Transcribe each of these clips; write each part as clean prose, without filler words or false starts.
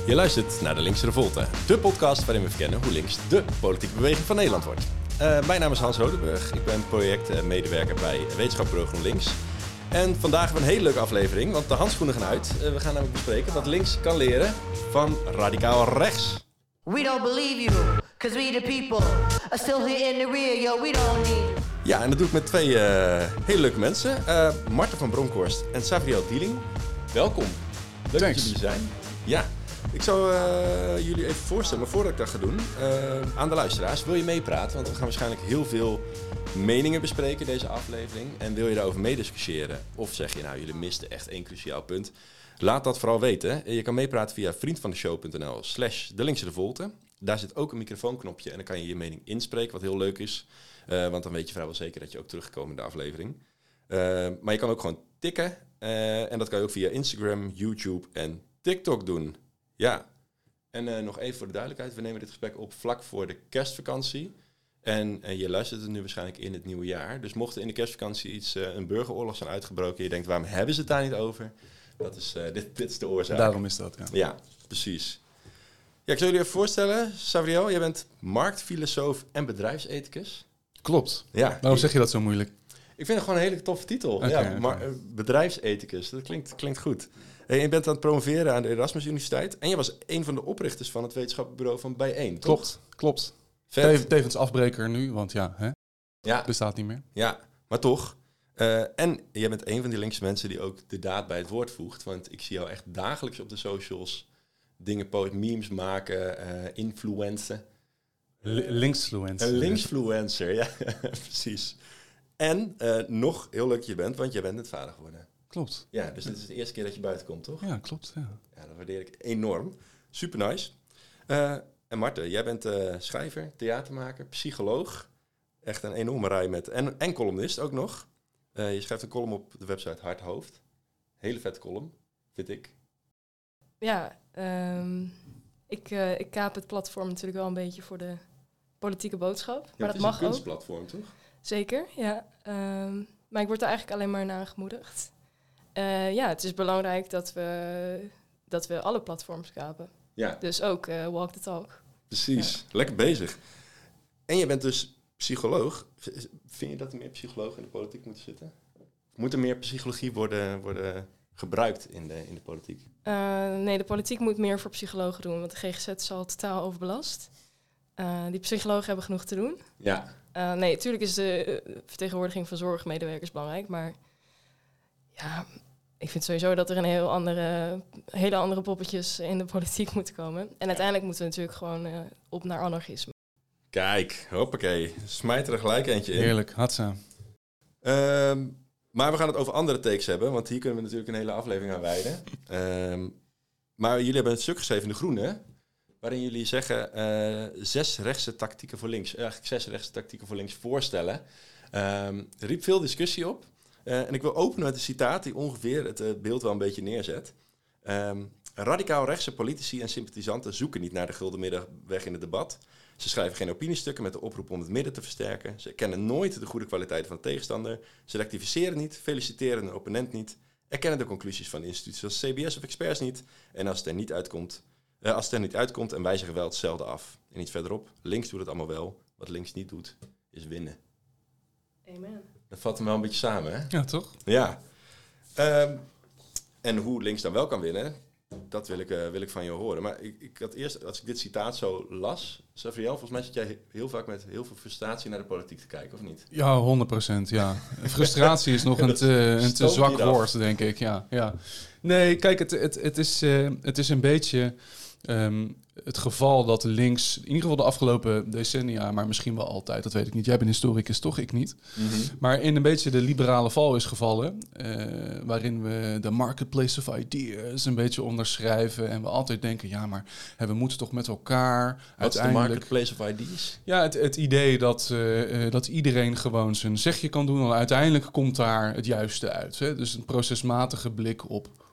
Je luistert naar de Linkse Revolte, de podcast waarin we verkennen hoe links de politieke beweging van Nederland wordt. Mijn naam is Hans Rodenburg, ik ben projectmedewerker bij Wetenschapsbureau GroenLinks. En vandaag hebben we een hele leuke aflevering, want de handschoenen gaan uit. We gaan namelijk bespreken wat links kan leren van radicaal rechts. We don't believe you, cause we the people are still here in the rear, yo, we don't need. Ja, en dat doe ik met twee hele leuke mensen. Marten van Bronkhorst en Savriel Dieling. Welkom. Leuk dat jullie er zijn. Ja, ik zou jullie even voorstellen, maar voordat ik dat ga doen, aan de luisteraars. Wil je meepraten? Want we gaan waarschijnlijk heel veel meningen bespreken deze aflevering. En wil je daarover meediscussiëren? Of zeg je nou, jullie misten echt één cruciaal punt? Laat dat vooral weten. Je kan meepraten via vriendvandeshow.nl/de Linkse Revolte. Daar zit ook een microfoonknopje en dan kan je je mening inspreken, wat heel leuk is. Want dan weet je vrijwel zeker dat je ook terugkomt in de aflevering. Maar je kan ook gewoon tikken. En dat kan je ook via Instagram, YouTube en TikTok doen. Ja. En nog even voor de duidelijkheid. We nemen dit gesprek op vlak voor de kerstvakantie. En je luistert het nu waarschijnlijk in het nieuwe jaar. Dus mocht er in de kerstvakantie een burgeroorlog zijn uitgebroken en je denkt, waarom hebben ze het daar niet over? Dat is, dit is de oorzaak. Daarom is dat, ja. Ja, precies. Ja, ik zal jullie even voorstellen. Savriel, jij bent marktfilosoof en bedrijfsethicus. Klopt. Ja. Waarom zeg je dat zo moeilijk? Ik vind het gewoon een hele toffe titel. Okay. Maar bedrijfsethicus, dat klinkt goed. En je bent aan het promoveren aan de Erasmus Universiteit. En je was een van de oprichters van het wetenschappelijk van Bijeen, toch? Klopt. Tevens afbreker nu, want ja, bestaat niet meer. Ja, maar toch. En jij bent een van die linkse mensen die ook de daad bij het woord voegt. Want ik zie jou echt dagelijks op de socials dingen memes maken, influencen. Linksfluencer. Een linksfluencer, ja, precies. En nog heel leuk dat je bent, want jij bent net vader geworden. Klopt. Ja, dus dit is de eerste keer dat je buiten komt, toch? Ja, klopt. Ja. Ja, dat waardeer ik enorm. Super nice. En Marten, jij bent schrijver, theatermaker, psycholoog. Echt een enorme rij met... En columnist ook nog. Je schrijft een column op de website Hart Hoofd. Hele vette column, vind ik. Ja, ik kaap het platform natuurlijk wel een beetje voor de politieke boodschap. Ja, maar het dat mag is een kunstplatform, toch? Zeker, ja. Maar ik word er eigenlijk alleen maar naar aangemoedigd. Ja, het is belangrijk dat we alle platforms kapen. Ja. Dus ook walk the talk. Precies, Ja. Lekker bezig. En je bent dus psycholoog. Vind je dat er meer psychologen in de politiek moeten zitten? Moet er meer psychologie worden gebruikt in de politiek? Nee, de politiek moet meer voor psychologen doen, want de GGZ is al totaal overbelast. Die psychologen hebben genoeg te doen. Ja. Nee, natuurlijk is de vertegenwoordiging van zorgmedewerkers belangrijk, maar ja, ik vind sowieso dat er een hele andere poppetjes in de politiek moeten komen. En uiteindelijk moeten we natuurlijk gewoon op naar anarchisme. Kijk, hoppakee. Smijt er gelijk eentje in. Heerlijk, hatsa. Maar we gaan het over andere takes hebben, want hier kunnen we natuurlijk een hele aflevering aan wijden. Maar jullie hebben een stuk geschreven in De Groene, waarin jullie zeggen 6 rechtse tactieken voor links. Eigenlijk 6 rechtse tactieken voor links voorstellen. Er riep veel discussie op. En ik wil openen met een citaat die ongeveer het beeld wel een beetje neerzet. Radicaal rechtse politici en sympathisanten zoeken niet naar de gulden middenweg in het debat. Ze schrijven geen opiniestukken met de oproep om het midden te versterken. Ze erkennen nooit de goede kwaliteiten van de tegenstander. Ze rectificeren niet, feliciteren een opponent niet. Erkennen de conclusies van instituties als CBS of experts niet. En als het er niet uitkomt en wijzigen wel hetzelfde af. En iets verderop, links doet het allemaal wel. Wat links niet doet, is winnen. Amen. Dat vat hem wel een beetje samen, hè? Ja, toch? Ja. En hoe links dan wel kan winnen, dat wil ik van je horen. Maar ik had eerst, als ik dit citaat zo las, Savriel, volgens mij zit jij heel vaak met heel veel frustratie naar de politiek te kijken, of niet? Ja, 100%, ja. Frustratie is nog een te zwak woord, denk ik. Ja. Nee, kijk, het is een beetje het geval dat links, in ieder geval de afgelopen decennia, maar misschien wel altijd, dat weet ik niet. Jij bent historicus, toch? Ik niet. Mm-hmm. Maar in een beetje de liberale val is gevallen, waarin we de marketplace of ideas een beetje onderschrijven en we altijd denken, ja, maar we moeten toch met elkaar Wat is de marketplace of ideas? Ja, het idee dat iedereen gewoon zijn zegje kan doen en uiteindelijk komt daar het juiste uit. Hè? Dus een procesmatige blik op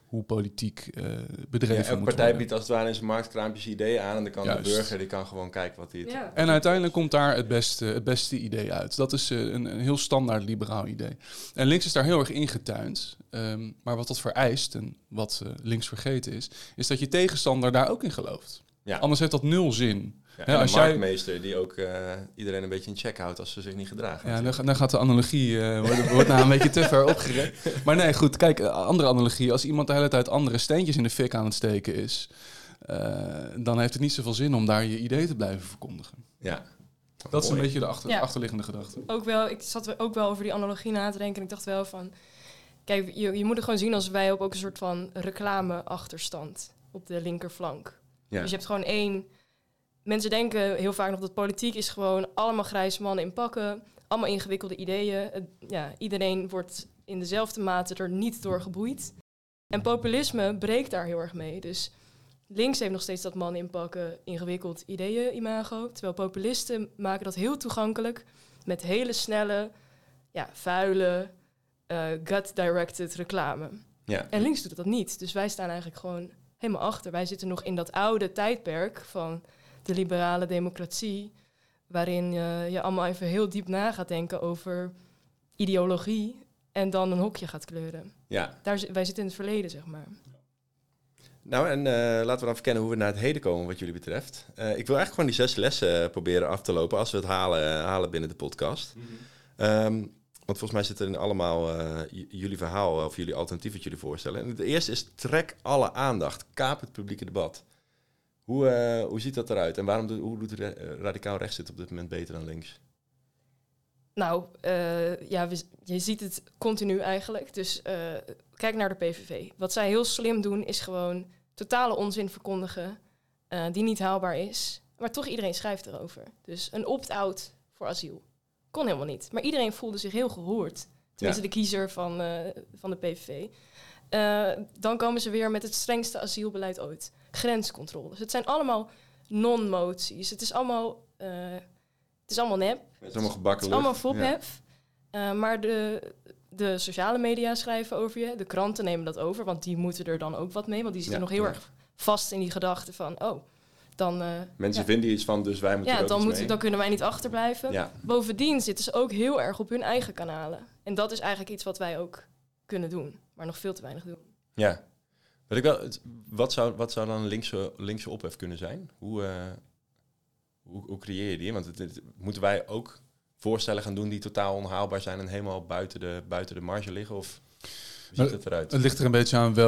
hoe politiek bedreven moet elke partij worden. biedt als het ware in zijn marktkraampjes ideeën aan. En dan kan Juist. de burger die kan gewoon kijken wat hij... Ja. En uiteindelijk komt daar het beste idee uit. Dat is een heel standaard liberaal idee. En links is daar heel erg ingetuind. Maar wat dat vereist, en wat links vergeten is dat je tegenstander daar ook in gelooft. Ja. Anders heeft dat nul zin. Ja, Ja, en als een jij- marktmeester die ook iedereen een beetje in check houdt als ze zich niet gedragen. Ja, dan gaat de analogie wordt nou een beetje te ver opgerekt. Maar nee, goed, kijk, andere analogie. Als iemand de hele tijd andere steentjes in de fik aan het steken is, dan heeft het niet zoveel zin om daar je idee te blijven verkondigen. Ja. Dat is een Mooi. beetje de Ja. achterliggende gedachte. Ook wel, ik zat ook wel over die analogie na te denken. En ik dacht wel van... Kijk, je moet het gewoon zien als wij op ook een soort van reclame-achterstand op de linkerflank. Ja. Dus je hebt gewoon één... Mensen denken heel vaak nog dat politiek is gewoon allemaal grijze mannen in pakken. Allemaal ingewikkelde ideeën. Iedereen wordt in dezelfde mate er niet door geboeid. En populisme breekt daar heel erg mee. Dus links heeft nog steeds dat mannen in pakken ingewikkeld ideeën-imago. Terwijl populisten maken dat heel toegankelijk met hele snelle, vuile, gut-directed reclame. Ja. En links doet dat niet. Dus wij staan eigenlijk gewoon helemaal achter. Wij zitten nog in dat oude tijdperk van de liberale democratie, waarin je allemaal even heel diep na gaat denken over ideologie en dan een hokje gaat kleuren. Ja. Wij zitten in het verleden, zeg maar. Nou, en laten we dan verkennen hoe we naar het heden komen wat jullie betreft. Ik wil eigenlijk gewoon die 6 lessen proberen af te lopen als we het halen binnen de podcast. Want volgens mij zit er in allemaal jullie verhaal of jullie alternatief wat jullie voorstellen. En het eerste is trek alle aandacht, kaap het publieke debat. Hoe ziet dat eruit? En hoe doet radicaal rechts dit op dit moment beter dan links? Nou, je ziet het continu eigenlijk. Dus kijk naar de PVV. Wat zij heel slim doen is gewoon totale onzin verkondigen die niet haalbaar is. Maar toch iedereen schrijft erover. Dus een opt-out voor asiel. Kon helemaal niet. Maar iedereen voelde zich heel gehoord. Tenminste, de kiezer van de PVV. Dan komen ze weer met het strengste asielbeleid ooit. Grenscontroles. Het zijn allemaal non-moties. Het is allemaal nep. Het is allemaal gebakken Het is allemaal lucht. fophef. Maar de sociale media schrijven over je. De kranten nemen dat over, want die moeten er dan ook wat mee. Want die zitten nog heel erg vast in die gedachte van... dan, mensen vinden iets van, dus wij moeten er ook iets mee. Dan kunnen wij niet achterblijven. Ja. Bovendien zitten ze ook heel erg op hun eigen kanalen. En dat is eigenlijk iets wat wij ook kunnen doen. Maar nog veel te weinig doen. Ja. Wat zou dan een linkse ophef kunnen zijn? Hoe creëer je die? Want moeten wij ook voorstellen gaan doen die totaal onhaalbaar zijn en helemaal buiten de marge liggen? Of hoe ziet het eruit? Het ligt er een beetje aan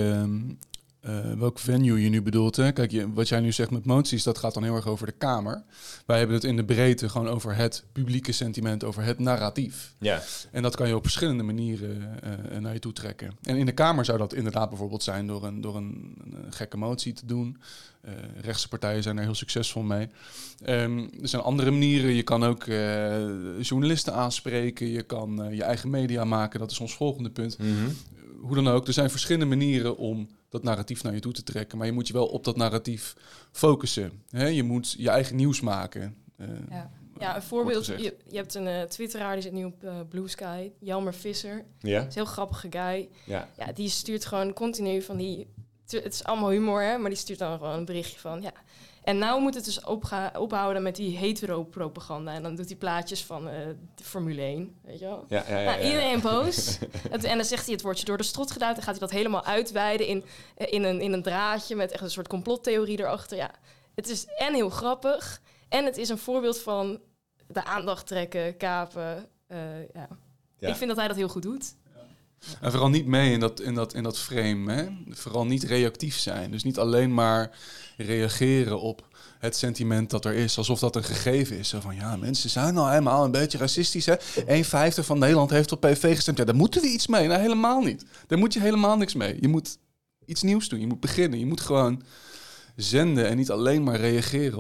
welk venue je nu bedoelt. Hè? Kijk, wat jij nu zegt met moties, dat gaat dan heel erg over de Kamer. Wij hebben het in de breedte gewoon over het publieke sentiment, over het narratief. Ja. En dat kan je op verschillende manieren naar je toe trekken. En in de Kamer zou dat inderdaad bijvoorbeeld zijn door een gekke motie te doen. Rechtse partijen zijn er heel succesvol mee. Er zijn andere manieren. Je kan ook journalisten aanspreken. Je kan je eigen media maken. Dat is ons volgende punt. Mm-hmm. Hoe dan ook, er zijn verschillende manieren om dat narratief naar je toe te trekken. Maar je moet je wel op dat narratief focussen. Hè? Je moet je eigen nieuws maken. Ja, een voorbeeld. Je hebt een twitteraar, die zit nu op Blue Sky. Jelmer Visser. Ja. Dat is een heel grappige guy. Ja. Ja, die stuurt gewoon continu van die... Het is allemaal humor, hè, maar die stuurt dan gewoon een berichtje van... Ja. En nou moet het dus ophouden met die hetero-propaganda. En dan doet hij plaatjes van de Formule 1, weet je wel. Ja. Iedereen boos. En dan zegt hij het woordje door de strot geduwd. Dan gaat hij dat helemaal uitweiden in een draadje met echt een soort complottheorie erachter. Ja, het is en heel grappig. En het is een voorbeeld van de aandacht trekken, kapen. Ja. Ik vind dat hij dat heel goed doet. En vooral niet mee in dat frame. Hè? Vooral niet reactief zijn. Dus niet alleen maar reageren op het sentiment dat er is. Alsof dat een gegeven is. Zo van, ja, mensen zijn nou helemaal een beetje racistisch. Hè? 1/5 van Nederland heeft op PV gestemd. Ja, daar moeten we iets mee. Nou, helemaal niet. Daar moet je helemaal niks mee. Je moet iets nieuws doen. Je moet beginnen. Je moet gewoon zenden en niet alleen maar reageren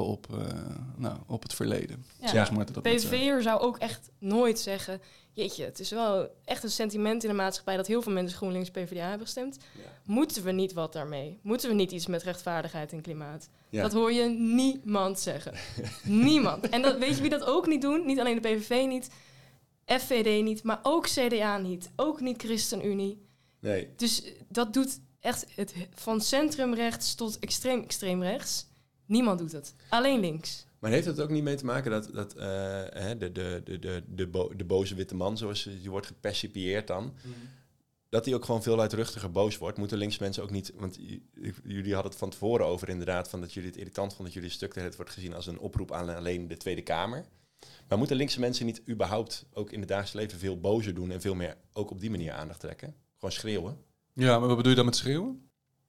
op het verleden. Ja. PVV'er zou ook echt nooit zeggen... Jeetje, het is wel echt een sentiment in de maatschappij... dat heel veel mensen GroenLinks PvdA hebben gestemd. Ja. Moeten we niet wat daarmee? Moeten we niet iets met rechtvaardigheid en klimaat? Ja. Dat hoor je niemand zeggen. Niemand. En weet je wie dat ook niet doen? Niet alleen de PVV niet, FVD niet, maar ook CDA niet. Ook niet ChristenUnie. Nee. Dus dat doet echt van centrumrechts tot extreem rechts. Niemand doet het. Alleen links. Maar heeft het ook niet mee te maken dat de boze witte man, zoals je wordt gepercipieerd dan, dat hij ook gewoon veel luidruchtiger boos wordt? Moeten linkse mensen ook niet, want jullie hadden het van tevoren over inderdaad, van dat jullie het irritant vonden dat jullie stuk het wordt gezien als een oproep aan alleen de Tweede Kamer. Maar moeten linkse mensen niet überhaupt ook in het dagelijks leven veel bozer doen en veel meer ook op die manier aandacht trekken? Gewoon schreeuwen? Ja, maar wat bedoel je dan met schreeuwen?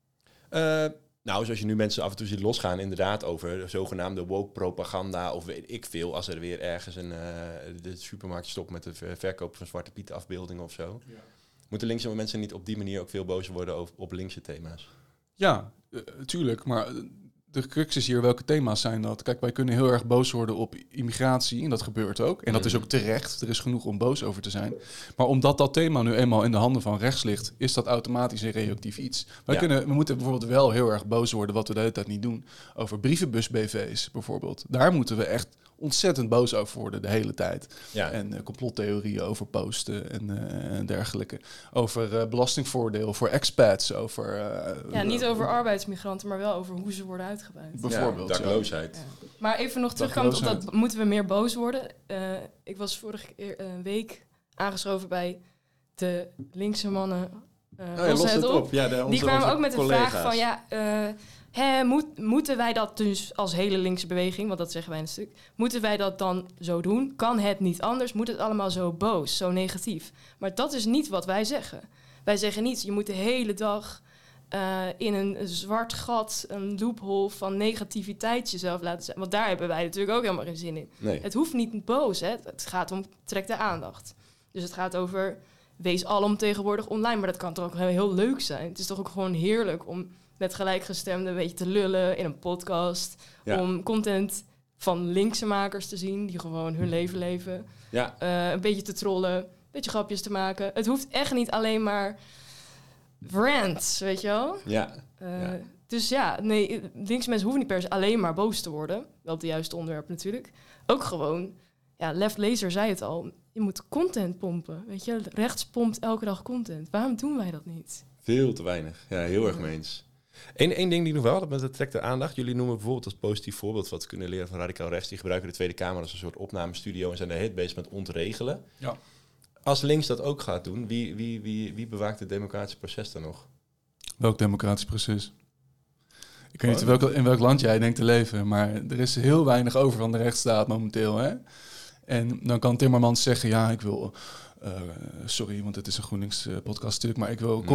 Nou, zoals je nu mensen af en toe ziet losgaan inderdaad over de zogenaamde woke propaganda of weet ik veel, als er weer ergens de supermarkt stopt met de verkoop van Zwarte Piet afbeeldingen of zo. Ja. Moeten linkse mensen niet op die manier ook veel bozer worden op linkse thema's? Ja, tuurlijk, maar de crux is hier, welke thema's zijn dat? Kijk, wij kunnen heel erg boos worden op immigratie en dat gebeurt ook. En dat is ook terecht, er is genoeg om boos over te zijn. Maar omdat dat thema nu eenmaal in de handen van rechts ligt, is dat automatisch een reactief iets. We moeten bijvoorbeeld wel heel erg boos worden, wat we de hele tijd niet doen, over brievenbus-BV's bijvoorbeeld. Daar moeten we echt ontzettend boos over worden de hele tijd. Ja. En complottheorieën over posten en dergelijke. Over belastingvoordeel voor expats. Niet over arbeidsmigranten, maar wel over hoe ze worden uitgebuit. Bijvoorbeeld. Ja, dakloosheid. Ja. Maar even nog terugkomen op dat, moeten we meer boos worden? Ik was vorige week aangeschoven bij de linkse mannen. Los het op. Ja, die kwamen ook met een vraag van moeten wij dat dus als hele linkse beweging, want dat zeggen wij in een stuk, moeten wij dat dan zo doen? Kan het niet anders? Moet het allemaal zo boos, zo negatief? Maar dat is niet wat wij zeggen. Wij zeggen niet, je moet de hele dag in een zwart gat, een loophole van negativiteit jezelf laten zijn. Want daar hebben wij natuurlijk ook helemaal geen zin in. Nee. Het hoeft niet boos, hè? Het gaat om, trek de aandacht. Dus het gaat over, wees alomtegenwoordig online, maar dat kan toch ook heel leuk zijn. Het is toch ook gewoon heerlijk om met gelijkgestemden een beetje te lullen in een podcast. Ja. Om content van linkse makers te zien die gewoon hun leven leven. Ja. Een beetje te trollen, een beetje grapjes te maken. Het hoeft echt niet alleen maar rants, weet je wel? Ja. Dus linkse mensen hoeven niet per se alleen maar boos te worden. Wel op de juiste onderwerp natuurlijk. Ook gewoon, Left Laser zei het al, je moet content pompen. Weet je, rechts pompt elke dag content. Waarom doen wij dat niet? Veel te weinig. Ja, heel erg mee eens. Eén ding die nog wel, dat trekt de aandacht. Jullie noemen bijvoorbeeld als positief voorbeeld wat we kunnen leren van radicaal rechts. Die gebruiken de Tweede Kamer als een soort opnamestudio en zijn daar heel bezig met ontregelen. Ja. Als links dat ook gaat doen, wie bewaakt het democratische proces dan nog? Welk democratisch proces? Ik weet niet in welk land jij denkt te leven, maar er is heel weinig over van de rechtsstaat momenteel. Hè? En dan kan Timmermans zeggen, ik wil... sorry, want het is een GroenLinks-podcast natuurlijk, maar ik wil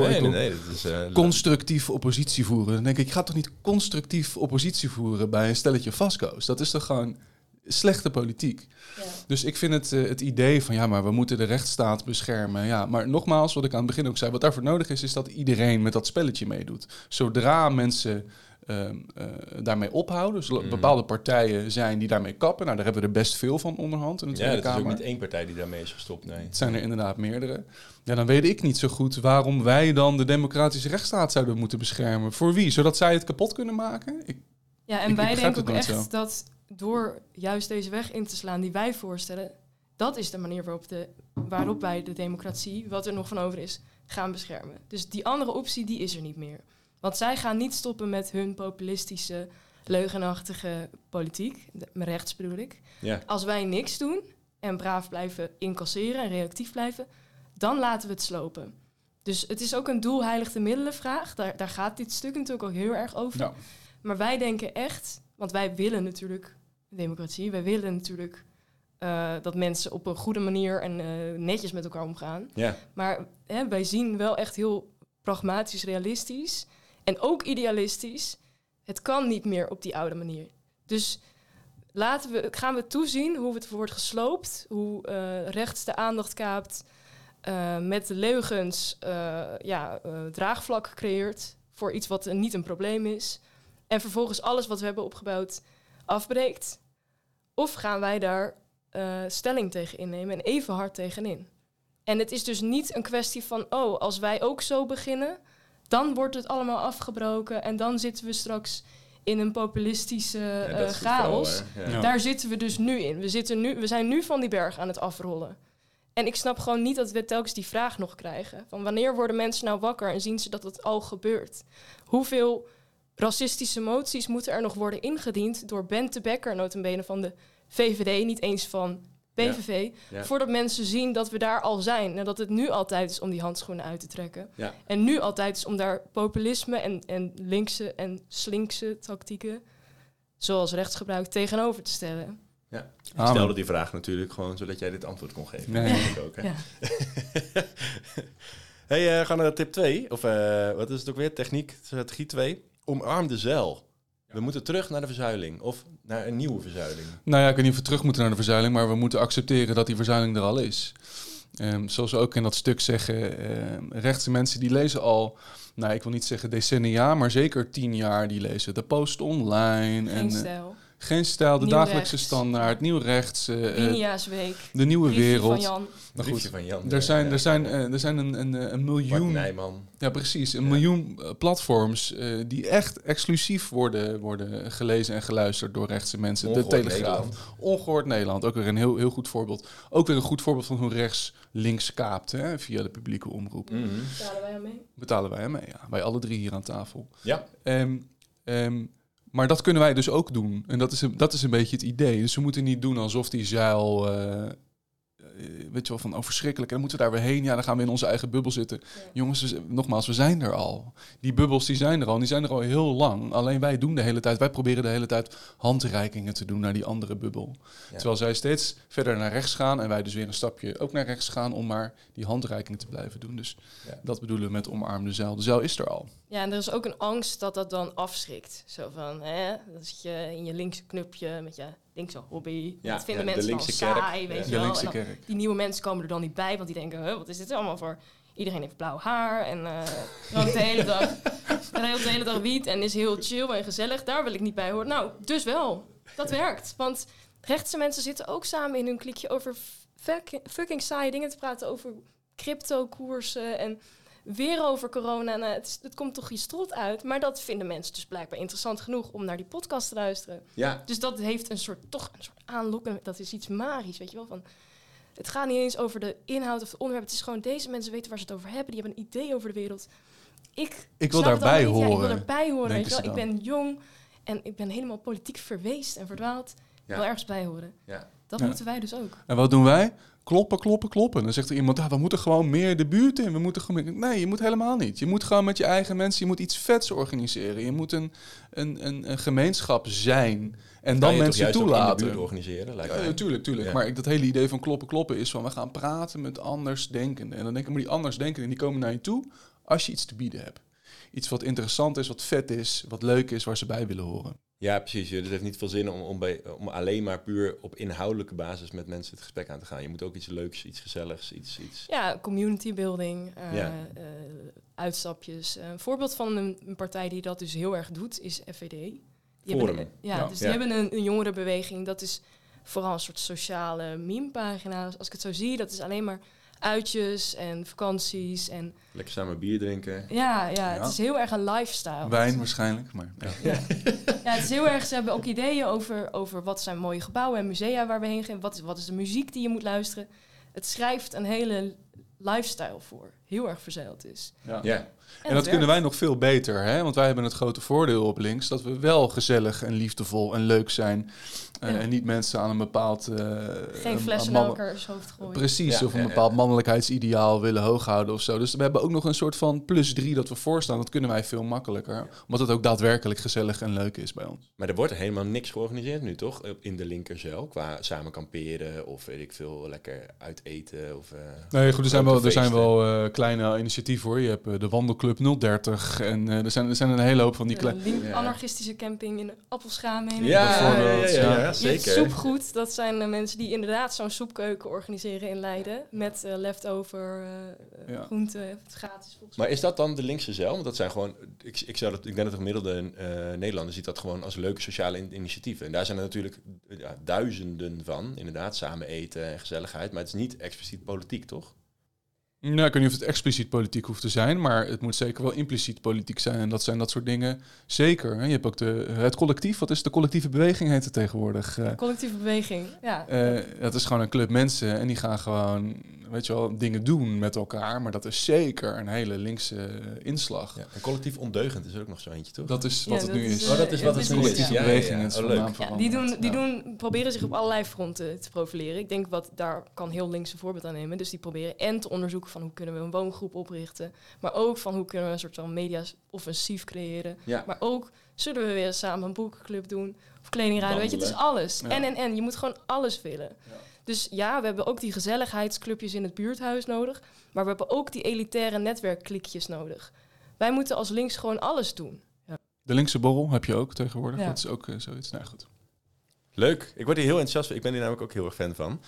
constructief oppositie voeren. Dan denk ik ga toch niet constructief oppositie voeren bij een stelletje Vasco's? Dat is toch gewoon slechte politiek. Ja. Dus ik vind het idee van, maar we moeten de rechtsstaat beschermen. Ja, maar nogmaals, wat ik aan het begin ook zei, wat daarvoor nodig is dat iedereen met dat spelletje meedoet. Zodra mensen daarmee ophouden. Dus bepaalde partijen zijn die daarmee kappen. Nou, daar hebben we er best veel van onderhand in de Tweede Kamer. Ja, dat is ook niet één partij die daarmee is gestopt, nee. Het zijn er inderdaad meerdere. Ja, dan weet ik niet zo goed waarom wij dan de democratische rechtsstaat zouden moeten beschermen. Voor wie? Zodat zij het kapot kunnen maken? Wij denken ook echt dat door juist deze weg in te slaan die wij voorstellen, dat is de manier waarop wij de democratie, wat er nog van over is, gaan beschermen. Dus die andere optie, die is er niet meer. Want zij gaan niet stoppen met hun populistische, leugenachtige politiek. Rechts bedoel ik. Ja. Als wij niks doen en braaf blijven incasseren en reactief blijven, dan laten we het slopen. Dus het is ook een doel heiligt de middelen vraag. Daar gaat dit stuk natuurlijk ook heel erg over. Ja. Maar wij denken echt, want wij willen natuurlijk democratie. Wij willen natuurlijk dat mensen op een goede manier en netjes met elkaar omgaan. Ja. Maar wij zien wel echt heel pragmatisch, realistisch en ook idealistisch. Het kan niet meer op die oude manier. Dus gaan we toezien hoe het wordt gesloopt, hoe rechts de aandacht kaapt, met de leugens draagvlak creëert voor iets wat niet een probleem is. En vervolgens alles wat we hebben opgebouwd afbreekt. Of gaan wij daar stelling tegen innemen en even hard tegenin. En het is dus niet een kwestie van, als wij ook zo beginnen, dan wordt het allemaal afgebroken en dan zitten we straks in een populistische chaos. Ja. Daar zitten we dus nu in. We zijn nu van die berg aan het afrollen. En ik snap gewoon niet dat we telkens die vraag nog krijgen. Van wanneer worden mensen nou wakker en zien ze dat het al gebeurt? Hoeveel racistische moties moeten er nog worden ingediend door Bente Bekker, nota bene van de VVD, niet eens van PVV, voordat mensen zien dat we daar al zijn. En dat het nu altijd is om die handschoenen uit te trekken. Ja. En nu altijd is om daar populisme en linkse en slinkse tactieken, zoals rechtsgebruik, tegenover te stellen. Ja. Ik stelde die vraag natuurlijk gewoon zodat jij dit antwoord kon geven. Nee. Ik ook, hè? Ja. Hey, gaan we naar tip 2. Of wat is het ook weer? Techniek, strategie 2. Omarm de zeil. We moeten terug naar de verzuiling. Of naar een nieuwe verzuiling. Nou ja, ik weet niet of we terug moeten naar de verzuiling, maar we moeten accepteren dat die verzuiling er al is. Zoals we ook in dat stuk zeggen, rechtse mensen die lezen al, nou ik wil niet zeggen decennia, maar zeker 10 jaar die lezen de Post online. Geen stijl. Geen stijl, de Nieuw dagelijkse rechts. standaard, nieuw rechts, Linia's-week. de nieuwe Briefje wereld. van Jan. Briefje van Jan. Er zijn een miljoen. Bart Nijman. Ja, precies. Een miljoen platforms die echt exclusief worden gelezen en geluisterd door rechtse mensen. Ongehoord de Telegraaf. Nederland. Ongehoord Nederland. Ook weer een heel goed voorbeeld. Ook weer een goed voorbeeld van hoe rechts links kaapt, hè, via de publieke omroep. Betalen wij aan mee? Betalen wij aan mee, ja. Wij alle 3 hier aan tafel. Ja. Maar dat kunnen wij dus ook doen. En dat is een beetje het idee. Dus we moeten niet doen alsof die zeil, weet je wel, van verschrikkelijk. En dan moeten we daar weer heen. Ja, dan gaan we in onze eigen bubbel zitten. Ja. Jongens, nogmaals, we zijn er al. Die bubbels, die zijn er al heel lang. Alleen wij proberen de hele tijd handreikingen te doen naar die andere bubbel. Ja. Terwijl zij steeds verder naar rechts gaan en wij dus weer een stapje ook naar rechts gaan om maar die handreikingen te blijven doen. Dus dat bedoelen we met omarm de zeil. De zeil is er al. Ja, en er is ook een angst dat dat dan afschrikt. Zo van, dan zit je in je linkse knupje met je linkse hobby. Ja, dat vinden de mensen dan linkse kerk. saai, weet je wel. De linkse En dan, kerk. die nieuwe mensen komen er dan niet bij, want die denken, wat is dit allemaal voor? Iedereen heeft blauw haar en rookt de hele dag wiet en is heel chill en gezellig. Daar wil ik niet bij horen. Nou, dus wel. Dat werkt. Want rechtse mensen zitten ook samen in hun klikje over fucking saaie dingen te praten, over crypto-koersen en weer over corona. Nou, het komt toch je strot uit. Maar dat vinden mensen dus blijkbaar interessant genoeg om naar die podcast te luisteren. Ja. Dus dat heeft een soort aanlokken. Dat is iets magisch, weet je wel. Van, het gaat niet eens over de inhoud of het onderwerp. Het is gewoon, deze mensen weten waar ze het over hebben. Die hebben een idee over de wereld. Ik wil daarbij horen. Ja, ik wil daarbij horen. Weet je wel. Dan. Ik ben jong en ik ben helemaal politiek verweest en verdwaald. Ik wil ergens bij horen. Ja. Dat moeten wij dus ook. En wat doen wij? Kloppen. Dan zegt er iemand, we moeten gewoon meer de buurt in. Nee, je moet helemaal niet. Je moet gewoon met je eigen mensen, je moet iets vets organiseren. Je moet een gemeenschap zijn en dan mensen toelaten. In de buurt organiseren, lijkt mij. Tuurlijk. Ja. Maar dat hele idee van kloppen is van, we gaan praten met andersdenkenden. En dan denken we, die andersdenkenden, die komen naar je toe als je iets te bieden hebt. Iets wat interessant is, wat vet is, wat leuk is, waar ze bij willen horen. Ja, precies. Het heeft niet veel zin om alleen maar puur op inhoudelijke basis met mensen het gesprek aan te gaan. Je moet ook iets leuks, iets gezelligs, iets... Ja, community building, uitstapjes. Een voorbeeld van een partij die dat dus heel erg doet, is FVD. Die hebben een jongerenbeweging. Dat is vooral een soort sociale meme-pagina. Als ik het zo zie, dat is alleen maar uitjes en vakanties en... Lekker samen bier drinken. Ja, het is heel erg een lifestyle. Wijn waarschijnlijk, maar... Ja, het is heel erg... Ze hebben ook ideeën over wat zijn mooie gebouwen en musea waar we heen gaan. Wat is de muziek die je moet luisteren. Het schrijft een hele lifestyle voor. Heel erg verzeild is. Ja. En dat kunnen wij nog veel beter, hè? Want wij hebben het grote voordeel op links dat we wel gezellig en liefdevol en leuk zijn. En niet mensen aan een bepaald... Geen flessen naar elkaars hoofd gooien. Precies, of een bepaald mannelijkheidsideaal willen hooghouden of zo. Dus we hebben ook nog een soort van +3 dat we voorstaan. Dat kunnen wij veel makkelijker. Omdat het ook daadwerkelijk gezellig en leuk is bij ons. Maar er wordt helemaal niks georganiseerd nu, toch? In de linkercel, qua samen kamperen of weet ik veel, lekker uit eten of... Nee, goed, er zijn wel kleine initiatieven hoor. Je hebt de Wandelclub 030 en er zijn een hele hoop van die kleine... Anarchistische camping in Appelschamen. Ja, zeker. Soepgoed, dat zijn de mensen die inderdaad zo'n soepkeuken organiseren in Leiden. Met leftover groenten, gratis volgens mij. Maar is dat dan de linkse zeil? Want dat zijn gewoon, ik denk dat de gemiddelde Nederlander ziet dat gewoon als leuke sociale initiatieven. En daar zijn er natuurlijk duizenden van, inderdaad, samen eten en gezelligheid. Maar het is niet expliciet politiek, toch? Nou, ik weet niet of het expliciet politiek hoeft te zijn, maar het moet zeker wel impliciet politiek zijn. En dat zijn dat soort dingen zeker. Hè? Je hebt ook het collectief. Wat is de collectieve beweging, heet het tegenwoordig? Collectieve beweging, ja. Dat is gewoon een club mensen en die gaan gewoon, weet je wel, dingen doen met elkaar. Maar dat is zeker een hele linkse inslag. Ja, en collectief ondeugend is er ook nog zo eentje, toch? Dat is wat het nu is. Dat is wat het nu is. Ja, beweging. Proberen zich op allerlei fronten te profileren. Ik denk daar kan heel links een voorbeeld aan nemen. Dus die proberen en te onderzoeken van hoe kunnen we een woongroep oprichten. Maar ook van hoe kunnen we een soort van media-offensief creëren. Ja. Maar ook zullen we weer samen een boekenclub doen of kledingruilen. Weet je, het is alles. Ja. En. Je moet gewoon alles willen. Ja. Dus ja, we hebben ook die gezelligheidsclubjes in het buurthuis nodig. Maar we hebben ook die elitaire netwerkklikjes nodig. Wij moeten als links gewoon alles doen. Ja. De linkse borrel heb je ook tegenwoordig. Ja. Dat is ook zoiets. Nou goed. Leuk. Ik word hier heel enthousiast van. Ik ben hier namelijk ook heel erg fan van.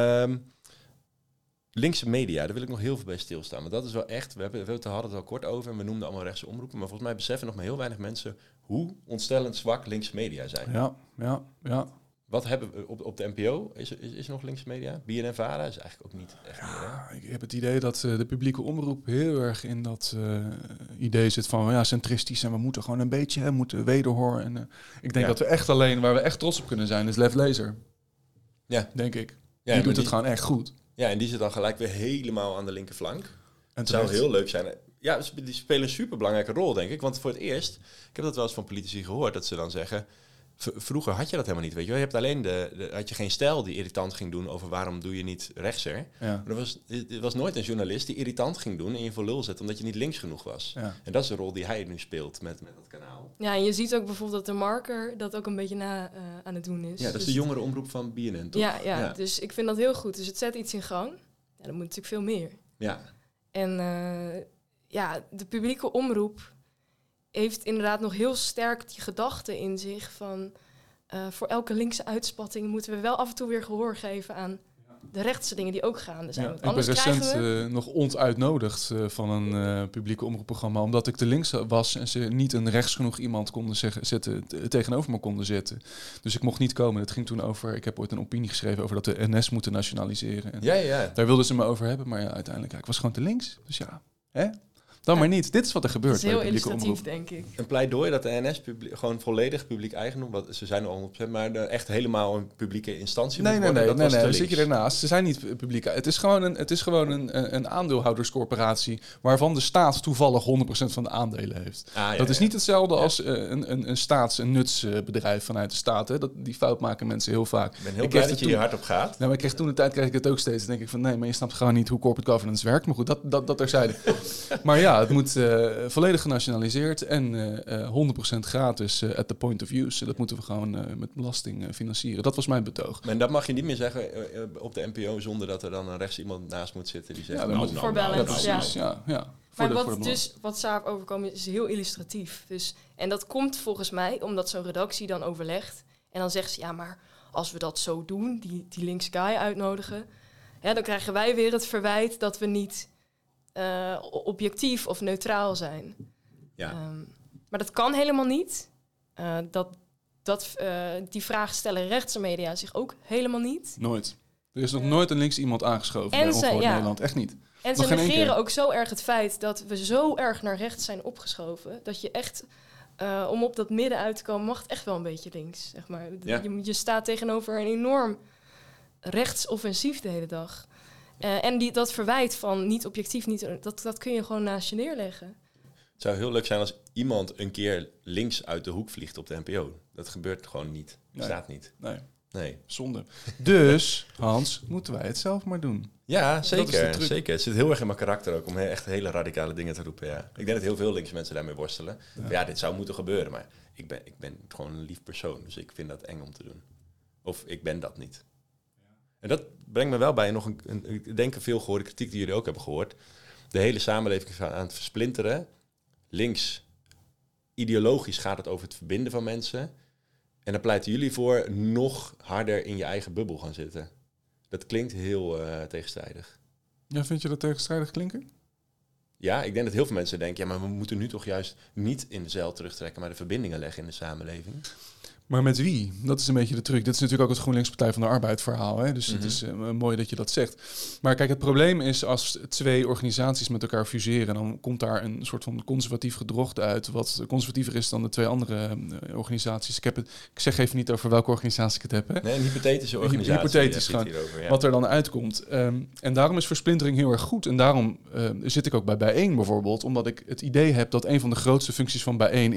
Linkse media, daar wil ik nog heel veel bij stilstaan. Want dat is wel echt, we hadden het al kort over en we noemden allemaal rechtse omroepen. Maar volgens mij beseffen nog maar heel weinig mensen hoe ontstellend zwak linkse media zijn. Ja. Wat hebben we op de NPO? Is er nog linkse media? BNN-Vara is eigenlijk ook niet echt meer, hè? Ik heb het idee dat de publieke omroep heel erg in dat idee zit van centristisch en we moeten gewoon een beetje, moeten wederhoor. En ik denk dat we echt alleen, waar we echt trots op kunnen zijn, is Lef Lezer. Ja. Denk ik. Ja, die doet het gewoon echt goed. Ja, en die zit dan gelijk weer helemaal aan de linkerflank. Het zou heel leuk zijn. Ja, die spelen een superbelangrijke rol, denk ik. Want voor het eerst, ik heb dat wel eens van politici gehoord, dat ze dan zeggen, vroeger had je dat helemaal niet, weet je wel. Je hebt alleen had je geen stijl die irritant ging doen over waarom doe je niet rechtser. Ja. Maar er was nooit een journalist die irritant ging doen en je voor lul zet omdat je niet links genoeg was. Ja. En dat is de rol die hij nu speelt met dat kanaal. Ja, en je ziet ook bijvoorbeeld dat de Marker dat ook een beetje aan het doen is. Ja, dat is de jongere omroep van BNN, toch? Ja, dus ik vind dat heel goed. Dus het zet iets in gang. Ja, dan moet natuurlijk veel meer. Ja. En de publieke omroep heeft inderdaad nog heel sterk die gedachte in zich van voor elke linkse uitspatting moeten we wel af en toe weer gehoor geven aan de rechtse dingen die ook gaande zijn. Ja, ik ben recent nog ontuitnodigd van een publieke omroepprogramma, omdat ik te links was en ze niet een rechts genoeg iemand konden tegenover me konden zetten. Dus ik mocht niet komen. Het ging toen over, ik heb ooit een opinie geschreven over dat de NS moeten nationaliseren. En daar wilden ze me over hebben, maar uiteindelijk, ik was gewoon te links. Dus dan maar niet. Dit is wat er gebeurt. Dat is heel illustratief, denk ik. Een pleidooi dat de NS gewoon volledig publiek eigendom, ze zijn al 100%, maar echt helemaal een publieke instantie nee, dan zit je ernaast. Ze zijn niet publiek. Het is gewoon een aandeelhouderscorporatie waarvan de staat toevallig 100% van de aandelen heeft. Dat is niet hetzelfde als een nutsbedrijf vanuit de staat. Hè. Die fout maken mensen heel vaak. Ik ben heel blij dat je hier hard op gaat. Nou, maar kreeg ik het ook steeds. Dan denk ik van nee, maar je snapt gewoon niet hoe corporate governance werkt. Maar goed, dat terzijde. Maar ja, het moet volledig genationaliseerd en 100% gratis at the point of use. Dat moeten we gewoon met belasting financieren. Dat was mijn betoog. Maar dat mag je niet meer zeggen op de NPO zonder dat er dan een rechts iemand naast moet zitten die zegt... Voor balance, precies. Ja. Maar wat Saab overkomen is heel illustratief. Dus, en dat komt volgens mij omdat zo'n redactie dan overlegt. En dan zegt ze, ja, maar als we dat zo doen, die linkse guy uitnodigen, dan krijgen wij weer het verwijt dat we niet objectief of neutraal zijn. Ja. Maar dat kan helemaal niet. Die vraag stellen rechtse media zich ook helemaal niet. Nooit. Er is nog nooit een links iemand aangeschoven bij Ongehoord Nederland. Echt niet. En ze negeren ook zo erg het feit dat we zo erg naar rechts zijn opgeschoven, dat je echt, om op dat midden uit te komen, mag het echt wel een beetje links. Zeg maar. Ja. Je staat tegenover een enorm rechtsoffensief de hele dag. En dat verwijt van niet objectief, dat kun je gewoon naast je neerleggen. Het zou heel leuk zijn als iemand een keer links uit de hoek vliegt op de NPO. Dat gebeurt gewoon niet. Dat staat niet. Nee. Zonde. Dus, Hans, moeten wij het zelf maar doen. Ja, zeker. Het zit heel erg in mijn karakter ook om echt hele radicale dingen te roepen. Ja. Ik denk dat heel veel linkse mensen daarmee worstelen. Ja, dit zou moeten gebeuren, maar ik ben gewoon een lief persoon. Dus ik vind dat eng om te doen. Of ik ben dat niet. En dat brengt me wel bij nog ik denk een veel gehoorde kritiek die jullie ook hebben gehoord. De hele samenleving is aan het versplinteren. Links, ideologisch gaat het over het verbinden van mensen. En dan pleiten jullie voor nog harder in je eigen bubbel gaan zitten. Dat klinkt heel tegenstrijdig. Ja, vind je dat tegenstrijdig klinken? Ja, ik denk dat heel veel mensen denken, ja, maar we moeten nu toch juist niet in de zeil terugtrekken, maar de verbindingen leggen in de samenleving. Maar met wie? Dat is een beetje de truc. Dit is natuurlijk ook het GroenLinks Partij van de Arbeid verhaal. Hè? Dus het is mooi dat je dat zegt. Maar kijk, het probleem is als 2 organisaties met elkaar fuseren, dan komt daar een soort van conservatief gedrocht uit, wat conservatiever is dan de 2 andere organisaties. Ik zeg even niet over welke organisatie ik het heb. Hè? Nee, een hypothetische organisatie. Hypothetisch gewoon, wat er dan uitkomt. En daarom is versplintering heel erg goed. En daarom zit ik ook bij Bijeen bijvoorbeeld, omdat ik het idee heb dat een van de grootste functies van Bijeen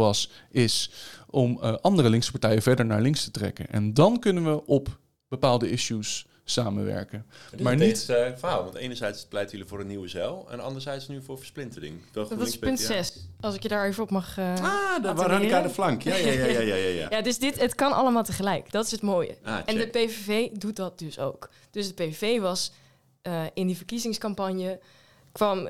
is om andere linkse partijen verder naar links te trekken. En dan kunnen we op bepaalde issues samenwerken. Maar niet het verhaal, want enerzijds pleiten jullie voor een nieuwe zeil en anderzijds nu voor versplintering. Dat is punt 6, als ik je daar even op mag de radicale flank. Ja. Ja, dus het kan allemaal tegelijk. Dat is het mooie. Check. En de PVV doet dat dus ook. Dus de PVV was in die verkiezingscampagne, kwam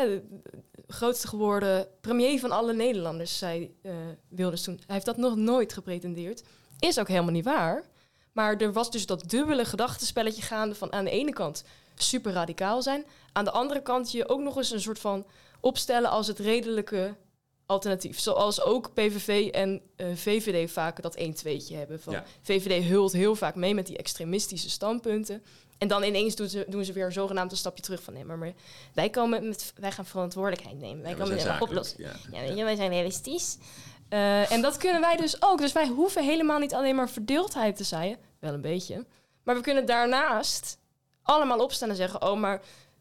grootste geworden premier van alle Nederlanders, zei Wilders toen. Hij heeft dat nog nooit gepretendeerd. Is ook helemaal niet waar. Maar er was dus dat dubbele gedachtenspelletje gaande van aan de ene kant super radicaal zijn, aan de andere kant je ook nog eens een soort van opstellen als het redelijke alternatief. Zoals ook PVV en VVD vaak dat 1-2'tje hebben. VVD hult heel vaak mee met die extremistische standpunten. En dan ineens doen ze weer zogenaamd een stapje terug van nee, maar wij gaan verantwoordelijkheid nemen. Wij komen met oplossingen. Ja, wij zijn realistisch. En dat kunnen wij dus ook. Dus wij hoeven helemaal niet alleen maar verdeeldheid te zaaien. Wel een beetje. Maar we kunnen daarnaast allemaal opstaan en zeggen, maar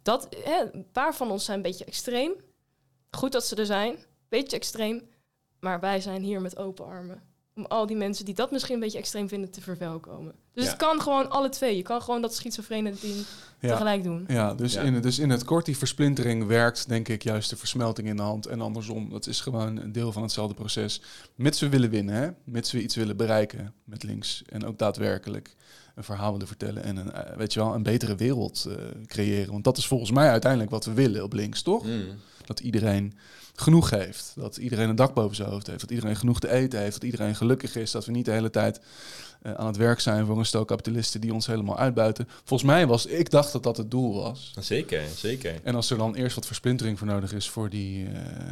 een paar van ons zijn een beetje extreem. Goed dat ze er zijn. Beetje extreem. Maar wij zijn hier met open armen. Om al die mensen die dat misschien een beetje extreem vinden te verwelkomen. Dus het kan gewoon alle 2. Je kan gewoon dat schizofrene ding tegelijk doen. Ja, dus in het kort, die versplintering werkt, denk ik, juist de versmelting in de hand. En andersom, dat is gewoon een deel van hetzelfde proces. Mits we willen winnen, hè? Mits we iets willen bereiken met links. En ook daadwerkelijk een verhaal willen vertellen. En een betere wereld creëren. Want dat is volgens mij uiteindelijk wat we willen op links, toch? Dat iedereen genoeg heeft. Dat iedereen een dak boven zijn hoofd heeft. Dat iedereen genoeg te eten heeft. Dat iedereen gelukkig is. Dat we niet de hele tijd aan het werk zijn voor een stel kapitalisten die ons helemaal uitbuiten. Volgens mij ik dacht dat dat het doel was. Zeker. En als er dan eerst wat versplintering voor nodig is voor die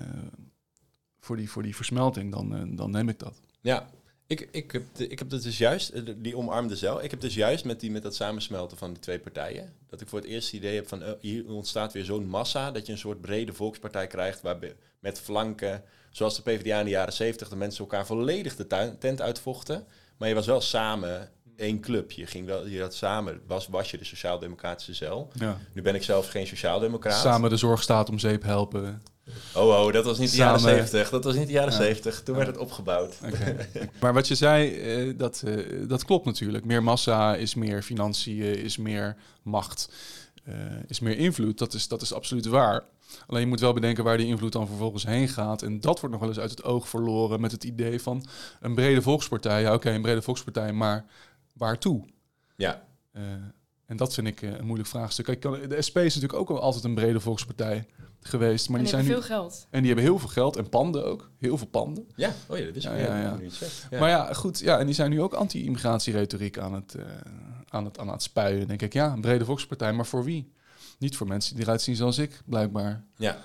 versmelting, dan neem ik dat. Ja. Ik heb dat dus juist, die omarmde zeil. Ik heb dus juist met dat samensmelten van die 2 partijen, dat ik voor het eerst het idee heb van hier ontstaat weer zo'n massa, dat je een soort brede volkspartij krijgt met flanken, zoals de PvdA in de jaren 70, de mensen elkaar volledig de tent uitvochten. Maar je was wel samen één club. Je had samen, was je de sociaal-democratische zeil. Ja. Nu ben ik zelf geen sociaaldemocraat. Samen de zorgstaat om zeep helpen. Oh, dat was niet de jaren 70. Dat was niet de jaren 70. Toen werd het opgebouwd. Okay. Maar wat je zei, dat klopt natuurlijk. Meer massa is meer financiën, is meer macht, is meer invloed. Dat is absoluut waar. Alleen je moet wel bedenken waar die invloed dan vervolgens heen gaat. En dat wordt nog wel eens uit het oog verloren met het idee van een brede volkspartij. Ja, oké, een brede volkspartij, maar waartoe? Ja. En dat vind ik een moeilijk vraagstuk. Kijk, de SP is natuurlijk ook al altijd een brede volkspartij geweest. Maar en die hebben veel geld. En die hebben heel veel geld en panden ook. Heel veel panden. Ja, dat is ja. Maar ja, goed. Ja, en die zijn nu ook anti-immigratieretoriek aan het spuien. Denk ik, ja, een brede volkspartij, maar voor wie? Niet voor mensen die eruit zien zoals ik, blijkbaar. Ja.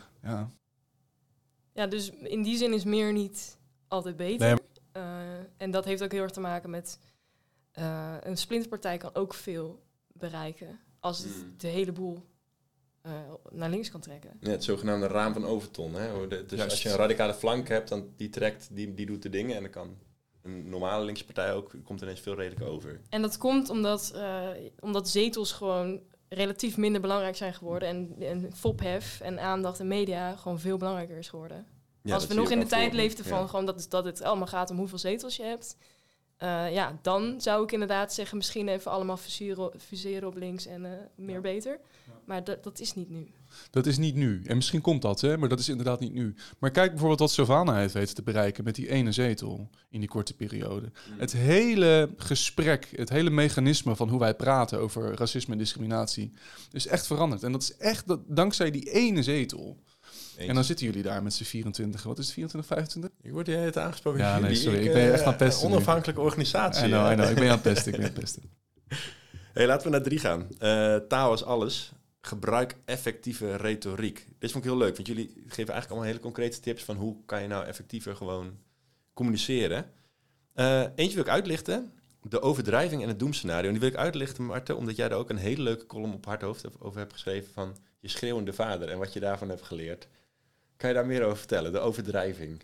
Ja, dus in die zin is meer niet altijd beter. Nee. En dat heeft ook heel erg te maken met een splinterpartij kan ook veel bereiken als het de hele boel naar links kan trekken. Ja, het zogenaamde raam van Overton. Hè? Dus als je een radicale flank hebt, dan die trekt, die doet de dingen en dan kan een normale linkse partij ook, komt ineens veel redelijk over. En dat komt omdat zetels gewoon relatief minder belangrijk zijn geworden en fophef en aandacht en media gewoon veel belangrijker is geworden. Ja, als we nog in de tijd leefden van gewoon dat het allemaal gaat om hoeveel zetels je hebt, dan zou ik inderdaad zeggen misschien even allemaal fuseren op links en meer beter. Ja. Maar dat is niet nu. Dat is niet nu. En misschien komt dat, hè, maar dat is inderdaad niet nu. Maar kijk bijvoorbeeld wat Sylvana heeft weten te bereiken met die ene zetel in die korte periode. Het hele gesprek, het hele mechanisme van hoe wij praten over racisme en discriminatie is echt veranderd. En dat is echt dankzij die ene zetel. En dan zitten jullie daar met z'n 24. Wat is het, 24, 25? Ik word het aangesproken. Ja, nee, sorry. Ik ben echt aan het pesten. Onafhankelijke organisatie. I know. Ik ben aan het pesten. Hey, laten we naar 3 gaan. Taal is alles. Gebruik effectieve retoriek. Dit vond ik heel leuk, want jullie geven eigenlijk allemaal hele concrete tips van hoe kan je nou effectiever gewoon communiceren. Eentje wil ik uitlichten. De overdrijving en het doemscenario. En die wil ik uitlichten, Marten, omdat jij daar ook een hele leuke column op Hart Hoofd over hebt geschreven van je schreeuwende vader en wat je daarvan hebt geleerd. Kan je daar meer over vertellen, de overdrijving?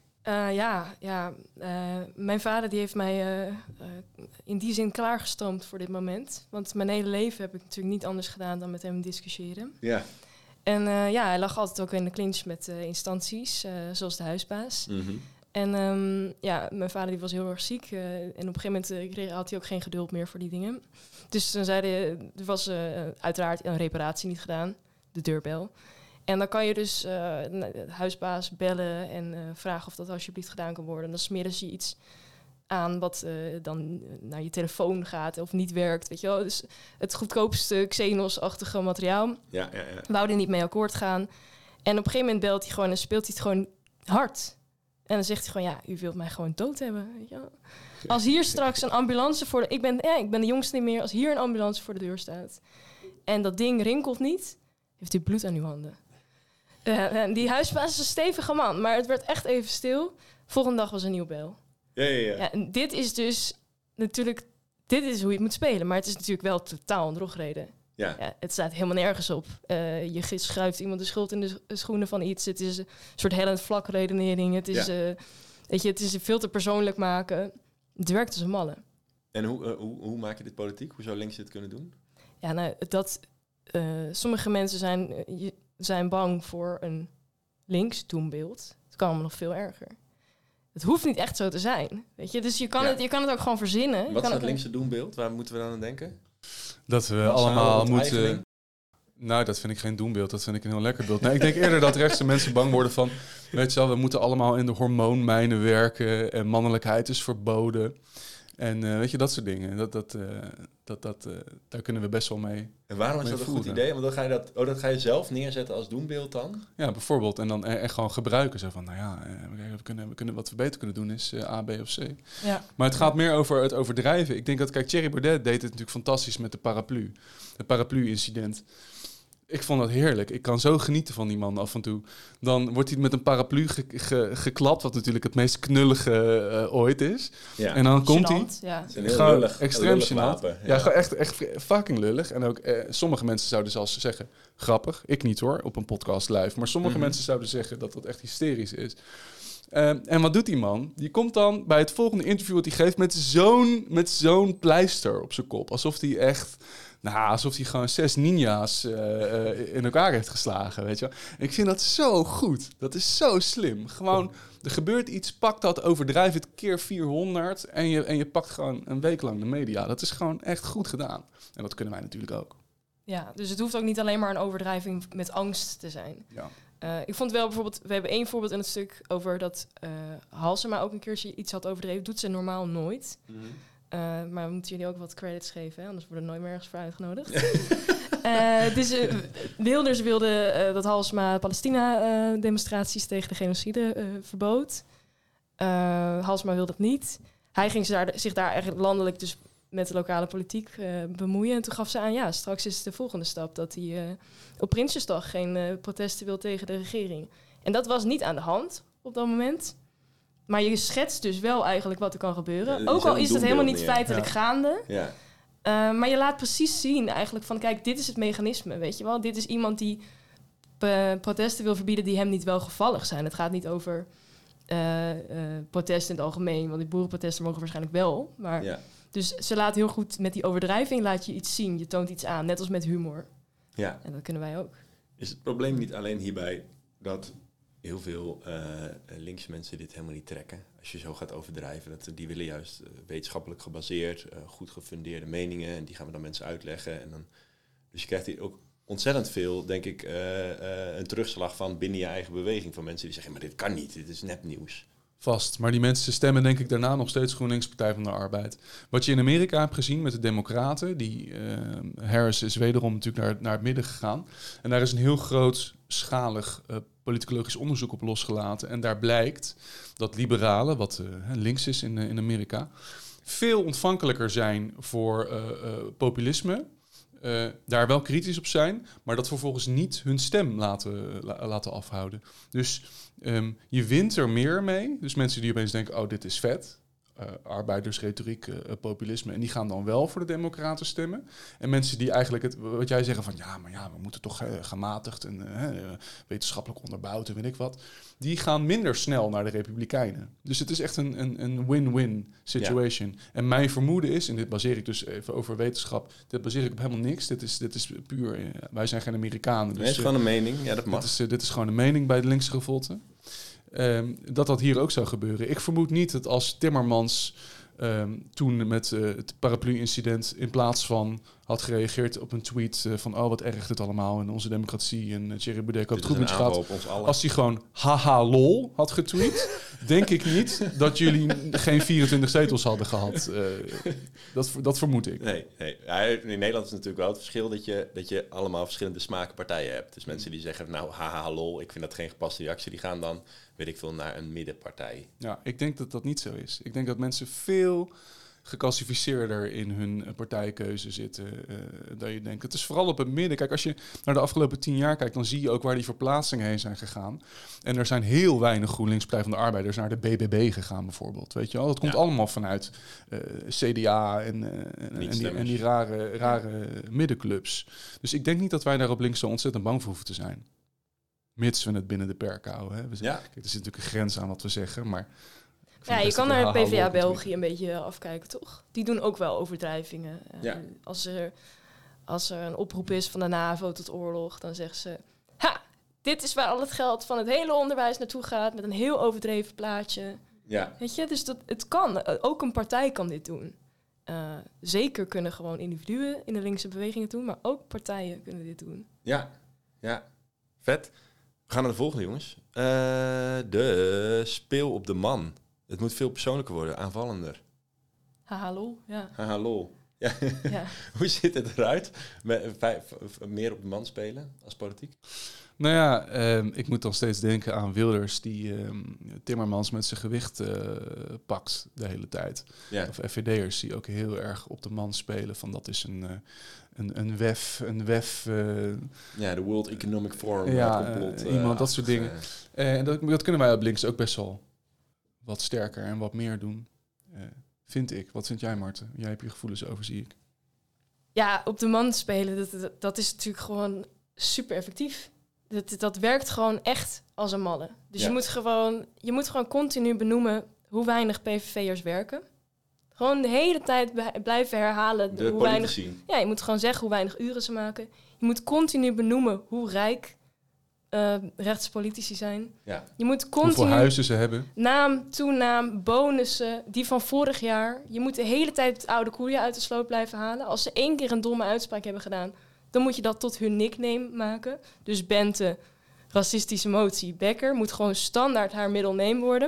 Mijn vader die heeft mij in die zin klaargestoomd voor dit moment. Want mijn hele leven heb ik natuurlijk niet anders gedaan dan met hem discussiëren. Ja. En hij lag altijd ook in de clinch met instanties, zoals de huisbaas. Mm-hmm. En mijn vader die was heel erg ziek. En op een gegeven moment had hij ook geen geduld meer voor die dingen. Dus dan zei hij, er was uiteraard een reparatie niet gedaan, de deurbel. En dan kan je dus de huisbaas bellen en vragen of dat alsjeblieft gedaan kan worden. En dan smeren ze je iets aan wat dan naar je telefoon gaat of niet werkt. Weet je wel? Dus het goedkoopste Xenos-achtige materiaal. Ja. Wou er niet mee akkoord gaan. En op een gegeven moment belt hij gewoon en speelt hij het gewoon hard. En dan zegt hij gewoon, u wilt mij gewoon dood hebben. Weet je wel? Als hier straks een ambulance voor ik ben de jongste niet meer. Als hier een ambulance voor de deur staat en dat ding rinkelt niet, heeft u bloed aan uw handen. Die huisbaas is een stevige man, maar het werd echt even stil. Volgende dag was een nieuwe bel. Ja, en dit is dus natuurlijk, dit is hoe je het moet spelen. Maar het is natuurlijk wel totaal een drogreden. Ja. Het staat helemaal nergens op. Je schuift iemand de schuld in de schoenen van iets. Het is een soort hellend vlak redenering. Het is, het is veel te persoonlijk maken. Het werkt als een malle. En hoe maak je dit politiek? Hoe zou links dit kunnen doen? Ja, sommige mensen zijn bang voor een links doembeeld. Het kan allemaal nog veel erger. Het hoeft niet echt zo te zijn. Weet je? Dus je kan het ook gewoon verzinnen. Wat is het linkse doembeeld? Waar moeten we dan aan denken? Dat we allemaal moeten... Nou, dat vind ik geen doembeeld. Dat vind ik een heel lekker beeld. Nee, ik denk eerder dat rechtse mensen bang worden van... Weet je wel, we moeten allemaal in de hormoonmijnen werken. En mannelijkheid is verboden. En weet je, dat soort dingen. Daar kunnen we best wel mee. En waarom is dat een goed idee? Want dan ga je dat ga je zelf neerzetten als doembeeld dan? Ja, bijvoorbeeld. En dan echt gewoon gebruiken. Zo van, we kunnen wat we beter kunnen doen is A, B of C. Ja. Maar het gaat meer over het overdrijven. Ik denk dat, Thierry Baudet deed het natuurlijk fantastisch met de paraplu. Het paraplu-incident. Ik vond dat heerlijk. Ik kan zo genieten van die man af en toe. Dan wordt hij met een paraplu geklapt, wat natuurlijk het meest knullige ooit is. Ja. En dan komt hij... Ja. Extreem gênant. Ja, gewoon echt fucking lullig. En ook sommige mensen zouden zelfs zeggen, grappig. Ik niet hoor, op een podcast live. Maar sommige mensen zouden zeggen dat dat echt hysterisch is. En wat doet die man? Die komt dan bij het volgende interview dat hij geeft met zo'n pleister op zijn kop. Alsof hij gewoon 6 ninja's in elkaar heeft geslagen, weet je wel. Ik vind dat zo goed. Dat is zo slim. Gewoon, er gebeurt iets, pak dat, overdrijf het keer 400... en je pakt gewoon een week lang de media. Dat is gewoon echt goed gedaan. En dat kunnen wij natuurlijk ook. Ja, dus het hoeft ook niet alleen maar een overdrijving met angst te zijn. Ja. Ik vond wel bijvoorbeeld, we hebben 1 voorbeeld in het stuk over dat Halsema ook een keertje iets had overdreven. Doet ze normaal nooit. Mm-hmm. Maar we moeten jullie ook wat credits geven, hè? Anders worden we nooit meer ergens voor uitgenodigd. Wilders wilde dat Halsema Palestina-demonstraties tegen de genocide verbood. Halsema wilde dat niet. Hij ging zich daar eigenlijk landelijk dus met de lokale politiek bemoeien. En toen gaf ze aan, straks is de volgende stap dat hij op Prinsjesdag geen protesten wil tegen de regering. En dat was niet aan de hand op dat moment. Maar je schetst dus wel eigenlijk wat er kan gebeuren. Ja, ook al is het helemaal niet feitelijk gaande. Ja. Maar je laat precies zien eigenlijk van... kijk, dit is het mechanisme, weet je wel. Dit is iemand die protesten wil verbieden die hem niet welgevallig zijn. Het gaat niet over protesten in het algemeen. Want die boerenprotesten mogen waarschijnlijk wel. Maar dus ze laat heel goed met die overdrijving laat je iets zien. Je toont iets aan, net als met humor. Ja. En dat kunnen wij ook. Is het probleem niet alleen hierbij dat... heel veel linkse mensen dit helemaal niet trekken. Als je zo gaat overdrijven. Die willen juist wetenschappelijk gebaseerd, goed gefundeerde meningen. En die gaan we dan mensen uitleggen. En dan, dus je krijgt hier ook ontzettend veel, denk ik, een terugslag van binnen je eigen beweging. Van mensen die zeggen, maar dit kan niet, dit is nepnieuws. Vast, maar die mensen stemmen denk ik daarna nog steeds GroenLinks Partij van de Arbeid. Wat je in Amerika hebt gezien met de Democraten, Harris is wederom natuurlijk naar het midden gegaan. En daar is een heel grootschalig politicologisch onderzoek op losgelaten. En daar blijkt dat liberalen, wat links is in Amerika, veel ontvankelijker zijn voor populisme. Daar wel kritisch op zijn, maar dat vervolgens niet hun stem laten afhouden. Dus je wint er meer mee. Dus mensen die opeens denken, oh, dit is vet. arbeidersretoriek, populisme. En die gaan dan wel voor de Democraten stemmen. En mensen die eigenlijk wat jij zeggen van... we moeten toch gematigd en wetenschappelijk onderbouwd en weet ik wat. Die gaan minder snel naar de Republikeinen. Dus het is echt een win-win situation. Ja. En mijn vermoeden is, en dit baseer ik dus even over wetenschap... dit baseer ik op helemaal niks. Dit is puur... wij zijn geen Amerikanen. Dus, het is gewoon een mening. Ja, dat mag. Dit is gewoon een mening bij de linkse revolte. Dat hier ook zou gebeuren. Ik vermoed niet dat als Timmermans toen met het paraplu-incident... in plaats van had gereageerd op een tweet van... wat erg dit allemaal in onze democratie en Thierry Baudet koopt goed met je gaat. Als hij gewoon haha lol had getweet... denk ik niet dat jullie geen 24 zetels hadden gehad. Dat vermoed ik. Nee. Ja, in Nederland is natuurlijk wel het verschil dat je allemaal verschillende smakenpartijen hebt. Dus mensen die zeggen, nou haha lol, ik vind dat geen gepaste reactie. Die gaan dan, weet ik veel, naar een middenpartij. Ja, ik denk dat dat niet zo is. Ik denk dat mensen veel geclassificeerder in hun partijkeuze zitten. Dat je denkt, het is vooral op het midden. Kijk, als je naar de afgelopen 10 jaar kijkt, dan zie je ook waar die verplaatsingen heen zijn gegaan. En er zijn heel weinig GroenLinks blijvende arbeiders naar de BBB gegaan bijvoorbeeld. Weet je wel? Dat komt allemaal vanuit CDA en die rare middenclubs. Dus ik denk niet dat wij daar op links zo ontzettend bang voor hoeven te zijn. Mits we het binnen de perken houden. Hè. Kijk, er zit natuurlijk een grens aan wat we zeggen, maar... Ja, je kan naar het PvdA België een beetje afkijken, toch? Die doen ook wel overdrijvingen. Ja. Als er een oproep is van de NAVO tot oorlog, dan zeggen ze... dit is waar al het geld van het hele onderwijs naartoe gaat... met een heel overdreven plaatje. Ja. Weet je, dus het kan. Ook een partij kan dit doen. Zeker kunnen gewoon individuen in de linkse bewegingen doen... maar ook partijen kunnen dit doen. Ja. Vet. We gaan naar de volgende, jongens. De speel op de man. Het moet veel persoonlijker worden, aanvallender. Haha lol, ja. Haha lol. Ja. Ja. Hoe ziet het eruit? Meer op de man spelen als politiek? Nou ja, ik moet dan steeds denken aan Wilders die Timmermans met zijn gewicht pakt de hele tijd. Ja. Of FVD'ers die ook heel erg op de man spelen. Van dat is een WEF. Ja, de World Economic Forum. Iemand, dat soort dingen. En dat kunnen wij op links ook best wel wat sterker en wat meer doen. Vind ik. Wat vind jij, Marten? Jij hebt je gevoelens over, zie ik. Ja, op de man spelen, dat is natuurlijk gewoon super effectief. Dat werkt gewoon echt als een malle. Dus je moet gewoon continu benoemen hoe weinig PVV'ers werken. Gewoon de hele tijd blijven herhalen hoe weinig. Ja, je moet gewoon zeggen hoe weinig uren ze maken. Je moet continu benoemen hoe rijk rechtse politici zijn. Ja. Je moet continu hoeveel huizen ze hebben. Naam, toenaam, bonussen, die van vorig jaar. Je moet de hele tijd het oude koeien uit de sloot blijven halen. Als ze 1 keer een domme uitspraak hebben gedaan, dan moet je dat tot hun nickname maken. Dus Bente, racistische motie, Bekker, moet gewoon standaard haar middelneem worden.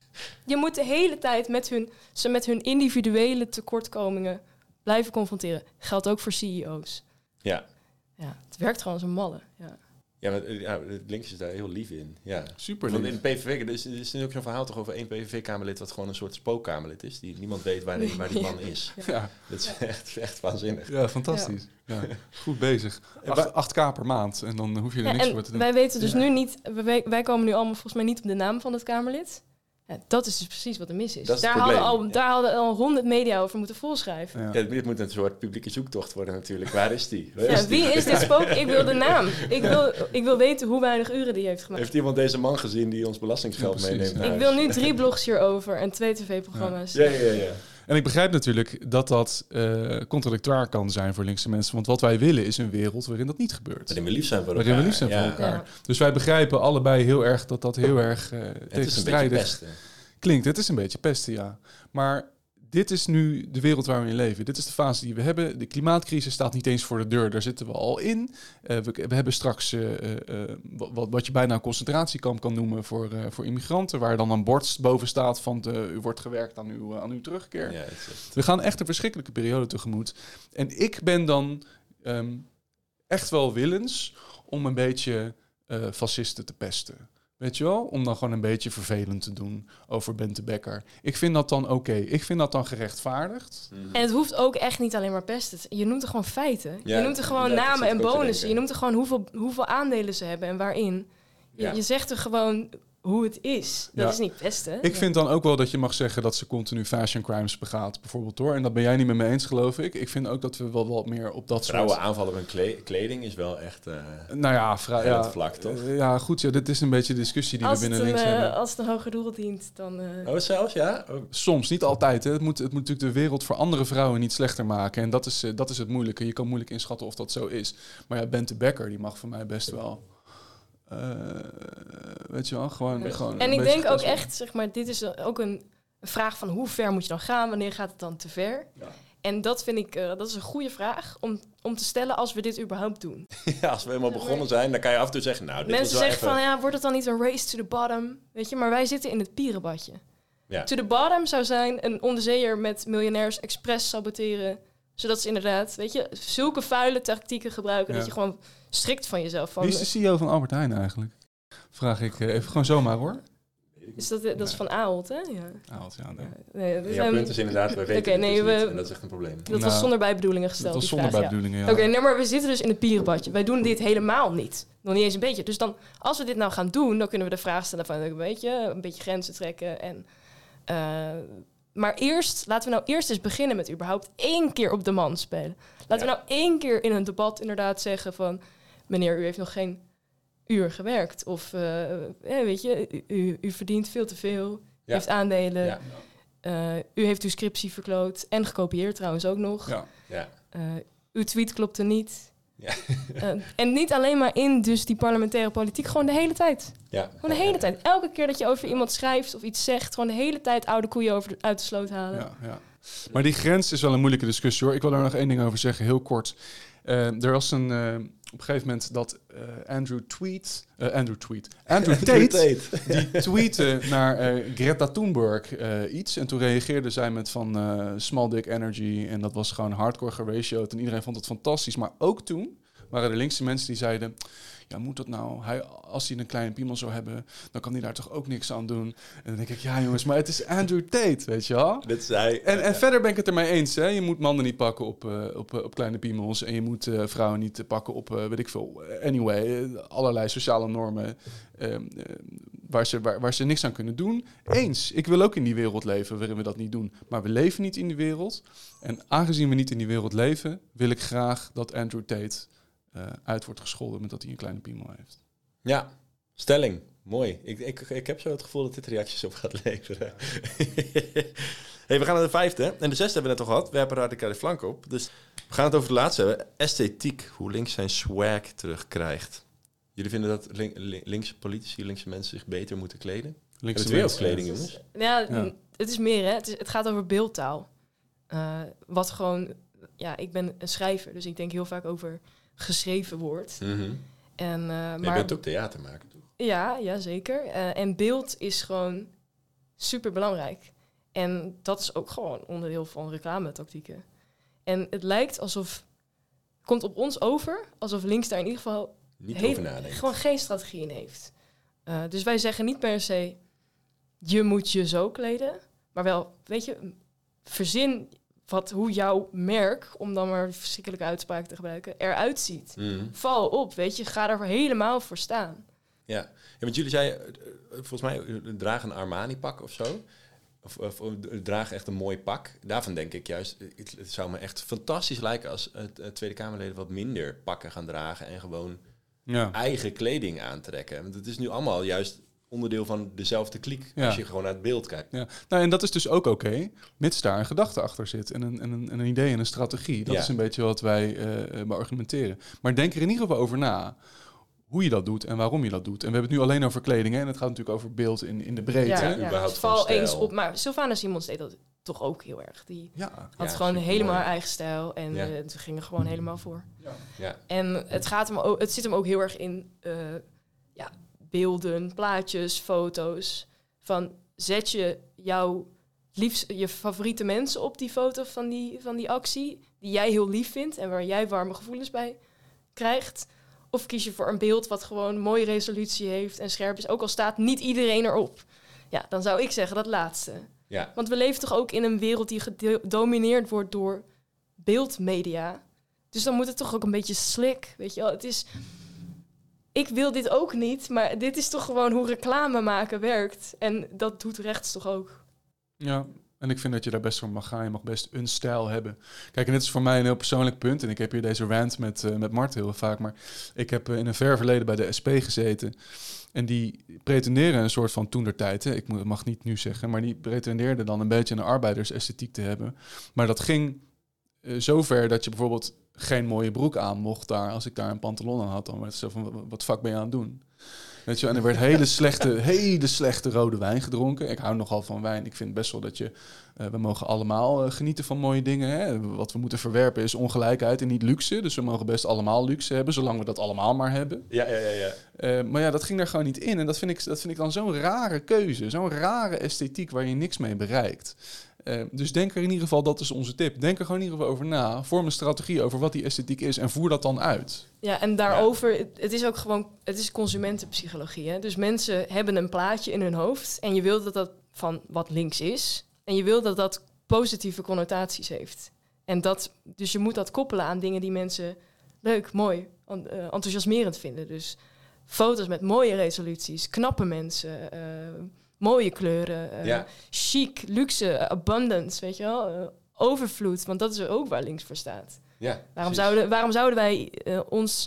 Je moet de hele tijd ze met hun individuele tekortkomingen blijven confronteren. Geldt ook voor CEO's. Ja. Ja, het werkt gewoon als een malle. Ja. Ja, maar het links is daar heel lief in. Ja. Super lief. lief. In de PVV, er is nu ook zo'n verhaal toch over 1 PVV-kamerlid... wat gewoon een soort spookkamerlid is. Die niemand weet waar die man is. Ja. Dat is echt waanzinnig. Ja, fantastisch. Ja. Goed bezig. 8K per maand. En dan hoef je er niks voor te doen. Wij weten dus nu niet... Wij komen nu allemaal volgens mij niet op de naam van het Kamerlid. Ja, dat is dus precies wat er mis is. Daar hadden al 100 media over moeten volschrijven. Ja. Dit moet een soort publieke zoektocht worden natuurlijk. Waar is die? Wie is dit spook? Ik wil de naam. Ik wil weten hoe weinig uren die heeft gemaakt. Heeft iemand deze man gezien die ons belastingsgeld meeneemt? Ik wil nu 3 blogs hierover en 2 tv-programma's. Ja. En ik begrijp natuurlijk dat contradictoir kan zijn voor linkse mensen. Want wat wij willen is een wereld waarin dat niet gebeurt. Waarin we lief zijn voor elkaar. Ja. Dus wij begrijpen allebei heel erg dat heel erg tegenstrijdig klinkt. Het is een beetje pesten, ja. Maar dit is nu de wereld waar we in leven. Dit is de fase die we hebben. De klimaatcrisis staat niet eens voor de deur. Daar zitten we al in. We hebben straks wat je bijna een concentratiekamp kan noemen voor immigranten. Waar dan een bord boven staat van u wordt gewerkt aan uw terugkeer. Ja, we gaan echt een verschrikkelijke periode tegemoet. En ik ben dan echt wel willens om een beetje fascisten te pesten. Weet je wel? Om dan gewoon een beetje vervelend te doen over Bente Bekker. Ik vind dat dan oké. Ik vind dat dan gerechtvaardigd. En het hoeft ook echt niet alleen maar pesten. Je noemt er gewoon feiten. Ja, je noemt er gewoon namen en bonussen. Je noemt er gewoon hoeveel aandelen ze hebben en waarin. Je zegt er gewoon hoe het is. Dat is niet pesten. Ik vind dan ook wel dat je mag zeggen dat ze continu fashion crimes begaat, bijvoorbeeld hoor. En dat ben jij niet met me eens, geloof ik. Ik vind ook dat we wel wat meer op dat Vrouwen soort... aanvallen met kleding is wel echt vlak, toch? Ja, goed. Ja, dit is een beetje de discussie die we binnen links hebben. Als het een hoger doel dient, dan... zelfs, ja? Soms, niet altijd. Hè. Het moet natuurlijk de wereld voor andere vrouwen niet slechter maken. En dat is het moeilijke. Je kan moeilijk inschatten of dat zo is. Maar ja, Bente Becker, die mag voor mij best wel... weet je wel, gewoon en ik denk ook echt, zeg maar, dit is ook een vraag van hoe ver moet je dan gaan? Wanneer gaat het dan te ver? Ja. En dat vind ik, dat is een goede vraag om te stellen als we dit überhaupt doen. Ja, als we helemaal begonnen zijn, dan kan je af en toe zeggen, nou, dit mensen is wel zeggen van, wordt het dan niet een race to the bottom? Weet je, maar wij zitten in het pierenbadje. Ja. To the bottom zou zijn een onderzeeër met miljonairs expres saboteren, zodat ze inderdaad, weet je, zulke vuile tactieken gebruiken dat je gewoon strikt van jezelf... Wie is de CEO van Albert Heijn eigenlijk? Vraag ik even gewoon zomaar hoor. Is dat is van Ahold, hè? Ja. Ahold, ja. Nee. Jouw punt is inderdaad, we weten niet, en dat is echt een probleem. Dat was zonder bijbedoelingen gesteld. Dat was zonder bijbedoelingen, ja. Oké, maar we zitten dus in het pierenbadje. Wij doen dit helemaal niet. Nog niet eens een beetje. Dus dan, als we dit nou gaan doen, dan kunnen we de vraag stellen van een beetje grenzen trekken. En, maar laten we nou eerst eens beginnen met überhaupt 1 keer op de man spelen. Laten we nou 1 keer in een debat inderdaad zeggen van... meneer, u heeft nog geen uur gewerkt. Of, weet je, u verdient veel te veel. U heeft aandelen. Ja. U heeft uw scriptie verkloot. En gekopieerd trouwens ook nog. Ja. Uw tweet klopte niet. Ja. En niet alleen maar in dus die parlementaire politiek. Gewoon de hele tijd. Ja. Gewoon de hele tijd. Elke keer dat je over iemand schrijft of iets zegt... gewoon de hele tijd oude koeien uit de sloot halen. Ja. Maar die grens is wel een moeilijke discussie hoor. Ik wil daar nog 1 ding over zeggen, heel kort. Er was op een gegeven moment dat Andrew Tate die tweette naar Greta Thunberg iets. En toen reageerde zij met van small dick energy. En dat was gewoon hardcore geratioed. En iedereen vond het fantastisch. Maar ook toen waren er linkse mensen die zeiden... ja, moet dat nou? Als hij een kleine piemel zou hebben, dan kan hij daar toch ook niks aan doen? En dan denk ik, ja jongens, maar het is Andrew Tate, weet je wel? Dit zei, en verder ben ik het ermee eens. Hè? Je moet mannen niet pakken op kleine piemels. En je moet vrouwen niet pakken op, weet ik veel. Anyway, allerlei sociale normen waar ze niks aan kunnen doen. Eens, ik wil ook in die wereld leven waarin we dat niet doen. Maar we leven niet in die wereld. En aangezien we niet in die wereld leven, wil ik graag dat Andrew Tate... uit wordt gescholden met dat hij een kleine piemel heeft. Ja, stelling. Mooi. Ik heb zo het gevoel dat dit reacties op gaat leveren. Hey, we gaan naar de 5e. En de 6e hebben we net al gehad. We hebben radicale flank op. Dus we gaan het over de laatste hebben. Esthetiek. Hoe links zijn swag terugkrijgt. Jullie vinden dat linkse politici, linkse mensen zich beter moeten kleden? Linkse wereldkleding, jongens. Ja, het is meer, hè. Het gaat over beeldtaal. Wat gewoon... Ja, ik ben een schrijver, dus ik denk heel vaak over... geschreven woord. Mm-hmm. Maar je bent ook theatermaker, toch? Ja, zeker. En beeld is gewoon super belangrijk. En dat is ook gewoon onderdeel van reclametactieken. En het lijkt alsof... komt op ons over, alsof links daar in ieder geval... niet over nadenkt. Gewoon geen strategie in heeft. Dus wij zeggen niet per se... je moet je zo kleden. Maar wel, weet je... verzin... hoe jouw merk, om dan maar verschrikkelijke uitspraken te gebruiken, eruit ziet. Mm. Val op, weet je. Ga daar helemaal voor staan. Ja, want jullie zeiden, volgens mij, draag een Armani-pak of zo. Of draag echt een mooi pak. Daarvan denk ik juist, het zou me echt fantastisch lijken als Tweede Kamerleden wat minder pakken gaan dragen en gewoon eigen kleding aantrekken. Want het is nu allemaal juist... onderdeel van dezelfde kliek, als je gewoon naar het beeld kijkt. Ja. Nou, en dat is dus ook oké, mits daar een gedachte achter zit. En een idee en een strategie. Dat is een beetje wat wij beargumenteren. Maar denk er in ieder geval over na... hoe je dat doet en waarom je dat doet. En we hebben het nu alleen over kleding, hè? En het gaat natuurlijk over beeld in de breedte. Ja. Dus val eens op. Maar Sylvana Simons deed dat toch ook heel erg. Die had gewoon helemaal haar eigen stijl. En ze gingen gewoon helemaal voor. Ja. En het zit hem ook heel erg in... beelden, plaatjes, foto's. Van zet je je favoriete mensen op die foto van die actie... die jij heel lief vindt en waar jij warme gevoelens bij krijgt... Of kies je voor een beeld wat gewoon mooie resolutie heeft en scherp is... ook al staat niet iedereen erop. Ja, dan zou ik zeggen dat laatste. Ja. Want we leven toch ook in een wereld die gedomineerd wordt door beeldmedia. Dus dan moet het toch ook een beetje slick, weet je wel. Het is... ik wil dit ook niet, maar dit is toch gewoon hoe reclame maken werkt. En dat doet rechts toch ook. Ja, en ik vind dat je daar best voor mag gaan. Je mag best een stijl hebben. Kijk, en dit is voor mij een heel persoonlijk punt. En ik heb hier deze rant met Mart heel vaak. Maar ik heb in een ver verleden bij de SP gezeten. En die pretenderen een soort van toentertijd. Ik mag niet nu zeggen. Maar die pretendeerden dan een beetje een arbeidersesthetiek te hebben. Maar dat ging zover dat je bijvoorbeeld geen mooie broek aan mocht daar. Als ik daar een pantalon aan had, dan werd het zo van, wat fuck ben je aan het doen? Weet je, en er werd hele slechte rode wijn gedronken. Ik hou nogal van wijn. Ik vind best wel dat we mogen allemaal genieten van mooie dingen. Hè? Wat we moeten verwerpen is ongelijkheid en niet luxe. Dus we mogen best allemaal luxe hebben, zolang we dat allemaal maar hebben. Ja. Maar ja, dat ging daar gewoon niet in. En dat vind ik dan zo'n rare keuze. Zo'n rare esthetiek waar je niks mee bereikt. Dus denk er in ieder geval, dat is onze tip. Denk er gewoon in ieder geval over na. Vorm een strategie over wat die esthetiek is en voer dat dan uit. Ja, en daarover, het is ook gewoon, het is consumentenpsychologie. Hè? Dus mensen hebben een plaatje in hun hoofd en je wil dat van wat links is. En je wil dat dat positieve connotaties heeft. En dus je moet dat koppelen aan dingen die mensen leuk, mooi, enthousiasmerend vinden. Dus foto's met mooie resoluties, knappe mensen, mooie kleuren, chic, luxe, abundance, weet je wel, overvloed. Want dat is ook waar links voor staat. Ja, waarom zouden wij ons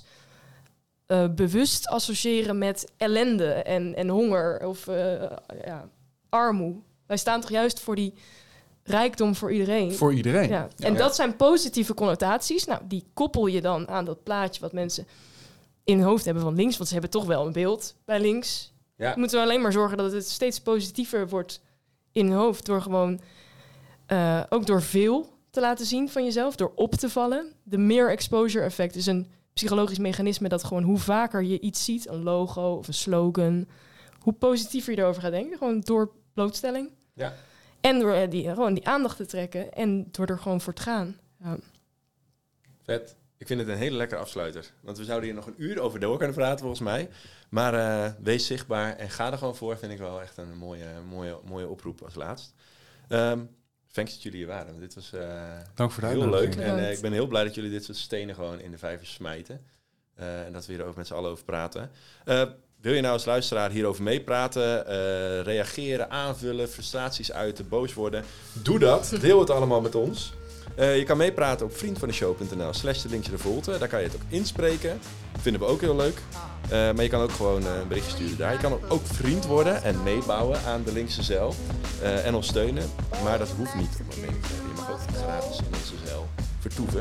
bewust associëren met ellende en honger of armoede? Wij staan toch juist voor die rijkdom voor iedereen. Voor iedereen. Ja. En dat zijn positieve connotaties. Nou, die koppel je dan aan dat plaatje wat mensen in hun hoofd hebben van links. Want ze hebben toch wel een beeld bij links. Ja. We moeten alleen maar zorgen dat het steeds positiever wordt in hun hoofd. Door gewoon, ook door veel te laten zien van jezelf. Door op te vallen. De mere exposure effect is een psychologisch mechanisme dat gewoon hoe vaker je iets ziet, een logo of een slogan, hoe positiever je erover gaat denken. Gewoon door blootstelling. Ja. En door die aandacht te trekken en door er gewoon voor te gaan. Ja. Vet. Ik vind het een hele lekkere afsluiter. Want we zouden hier nog een uur over door kunnen praten volgens mij. Maar wees zichtbaar en ga er gewoon voor. Vind ik wel echt een mooie oproep als laatst. Thanks dat jullie hier waren. Dit was Dank voor de heel leuk. Bedankt. En ik ben heel blij dat jullie dit soort stenen gewoon in de vijver smijten. En dat we hier ook met z'n allen over praten. Wil je nou als luisteraar hierover meepraten, reageren, aanvullen, frustraties uiten, boos worden? Doe dat. Deel het allemaal met ons. Je kan meepraten op vriendvandeshow.nl/de-Volte. Daar kan je het ook inspreken. Vinden we ook heel leuk. Maar je kan ook gewoon een berichtje sturen daar. Je kan ook vriend worden en meebouwen aan de linkse zeil. En ons steunen. Maar dat hoeft niet om een mening te hebben. Je mag ook gratis in onze zeil vertoeven.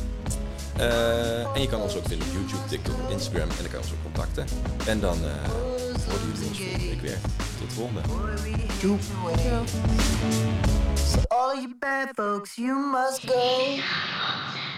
En je kan ons ook vinden op YouTube, TikTok, Instagram. En dan kan je ons ook contacten. En dan horen jullie ons volgende week weer. Tot de volgende. Doei. So all you bad folks, you must go.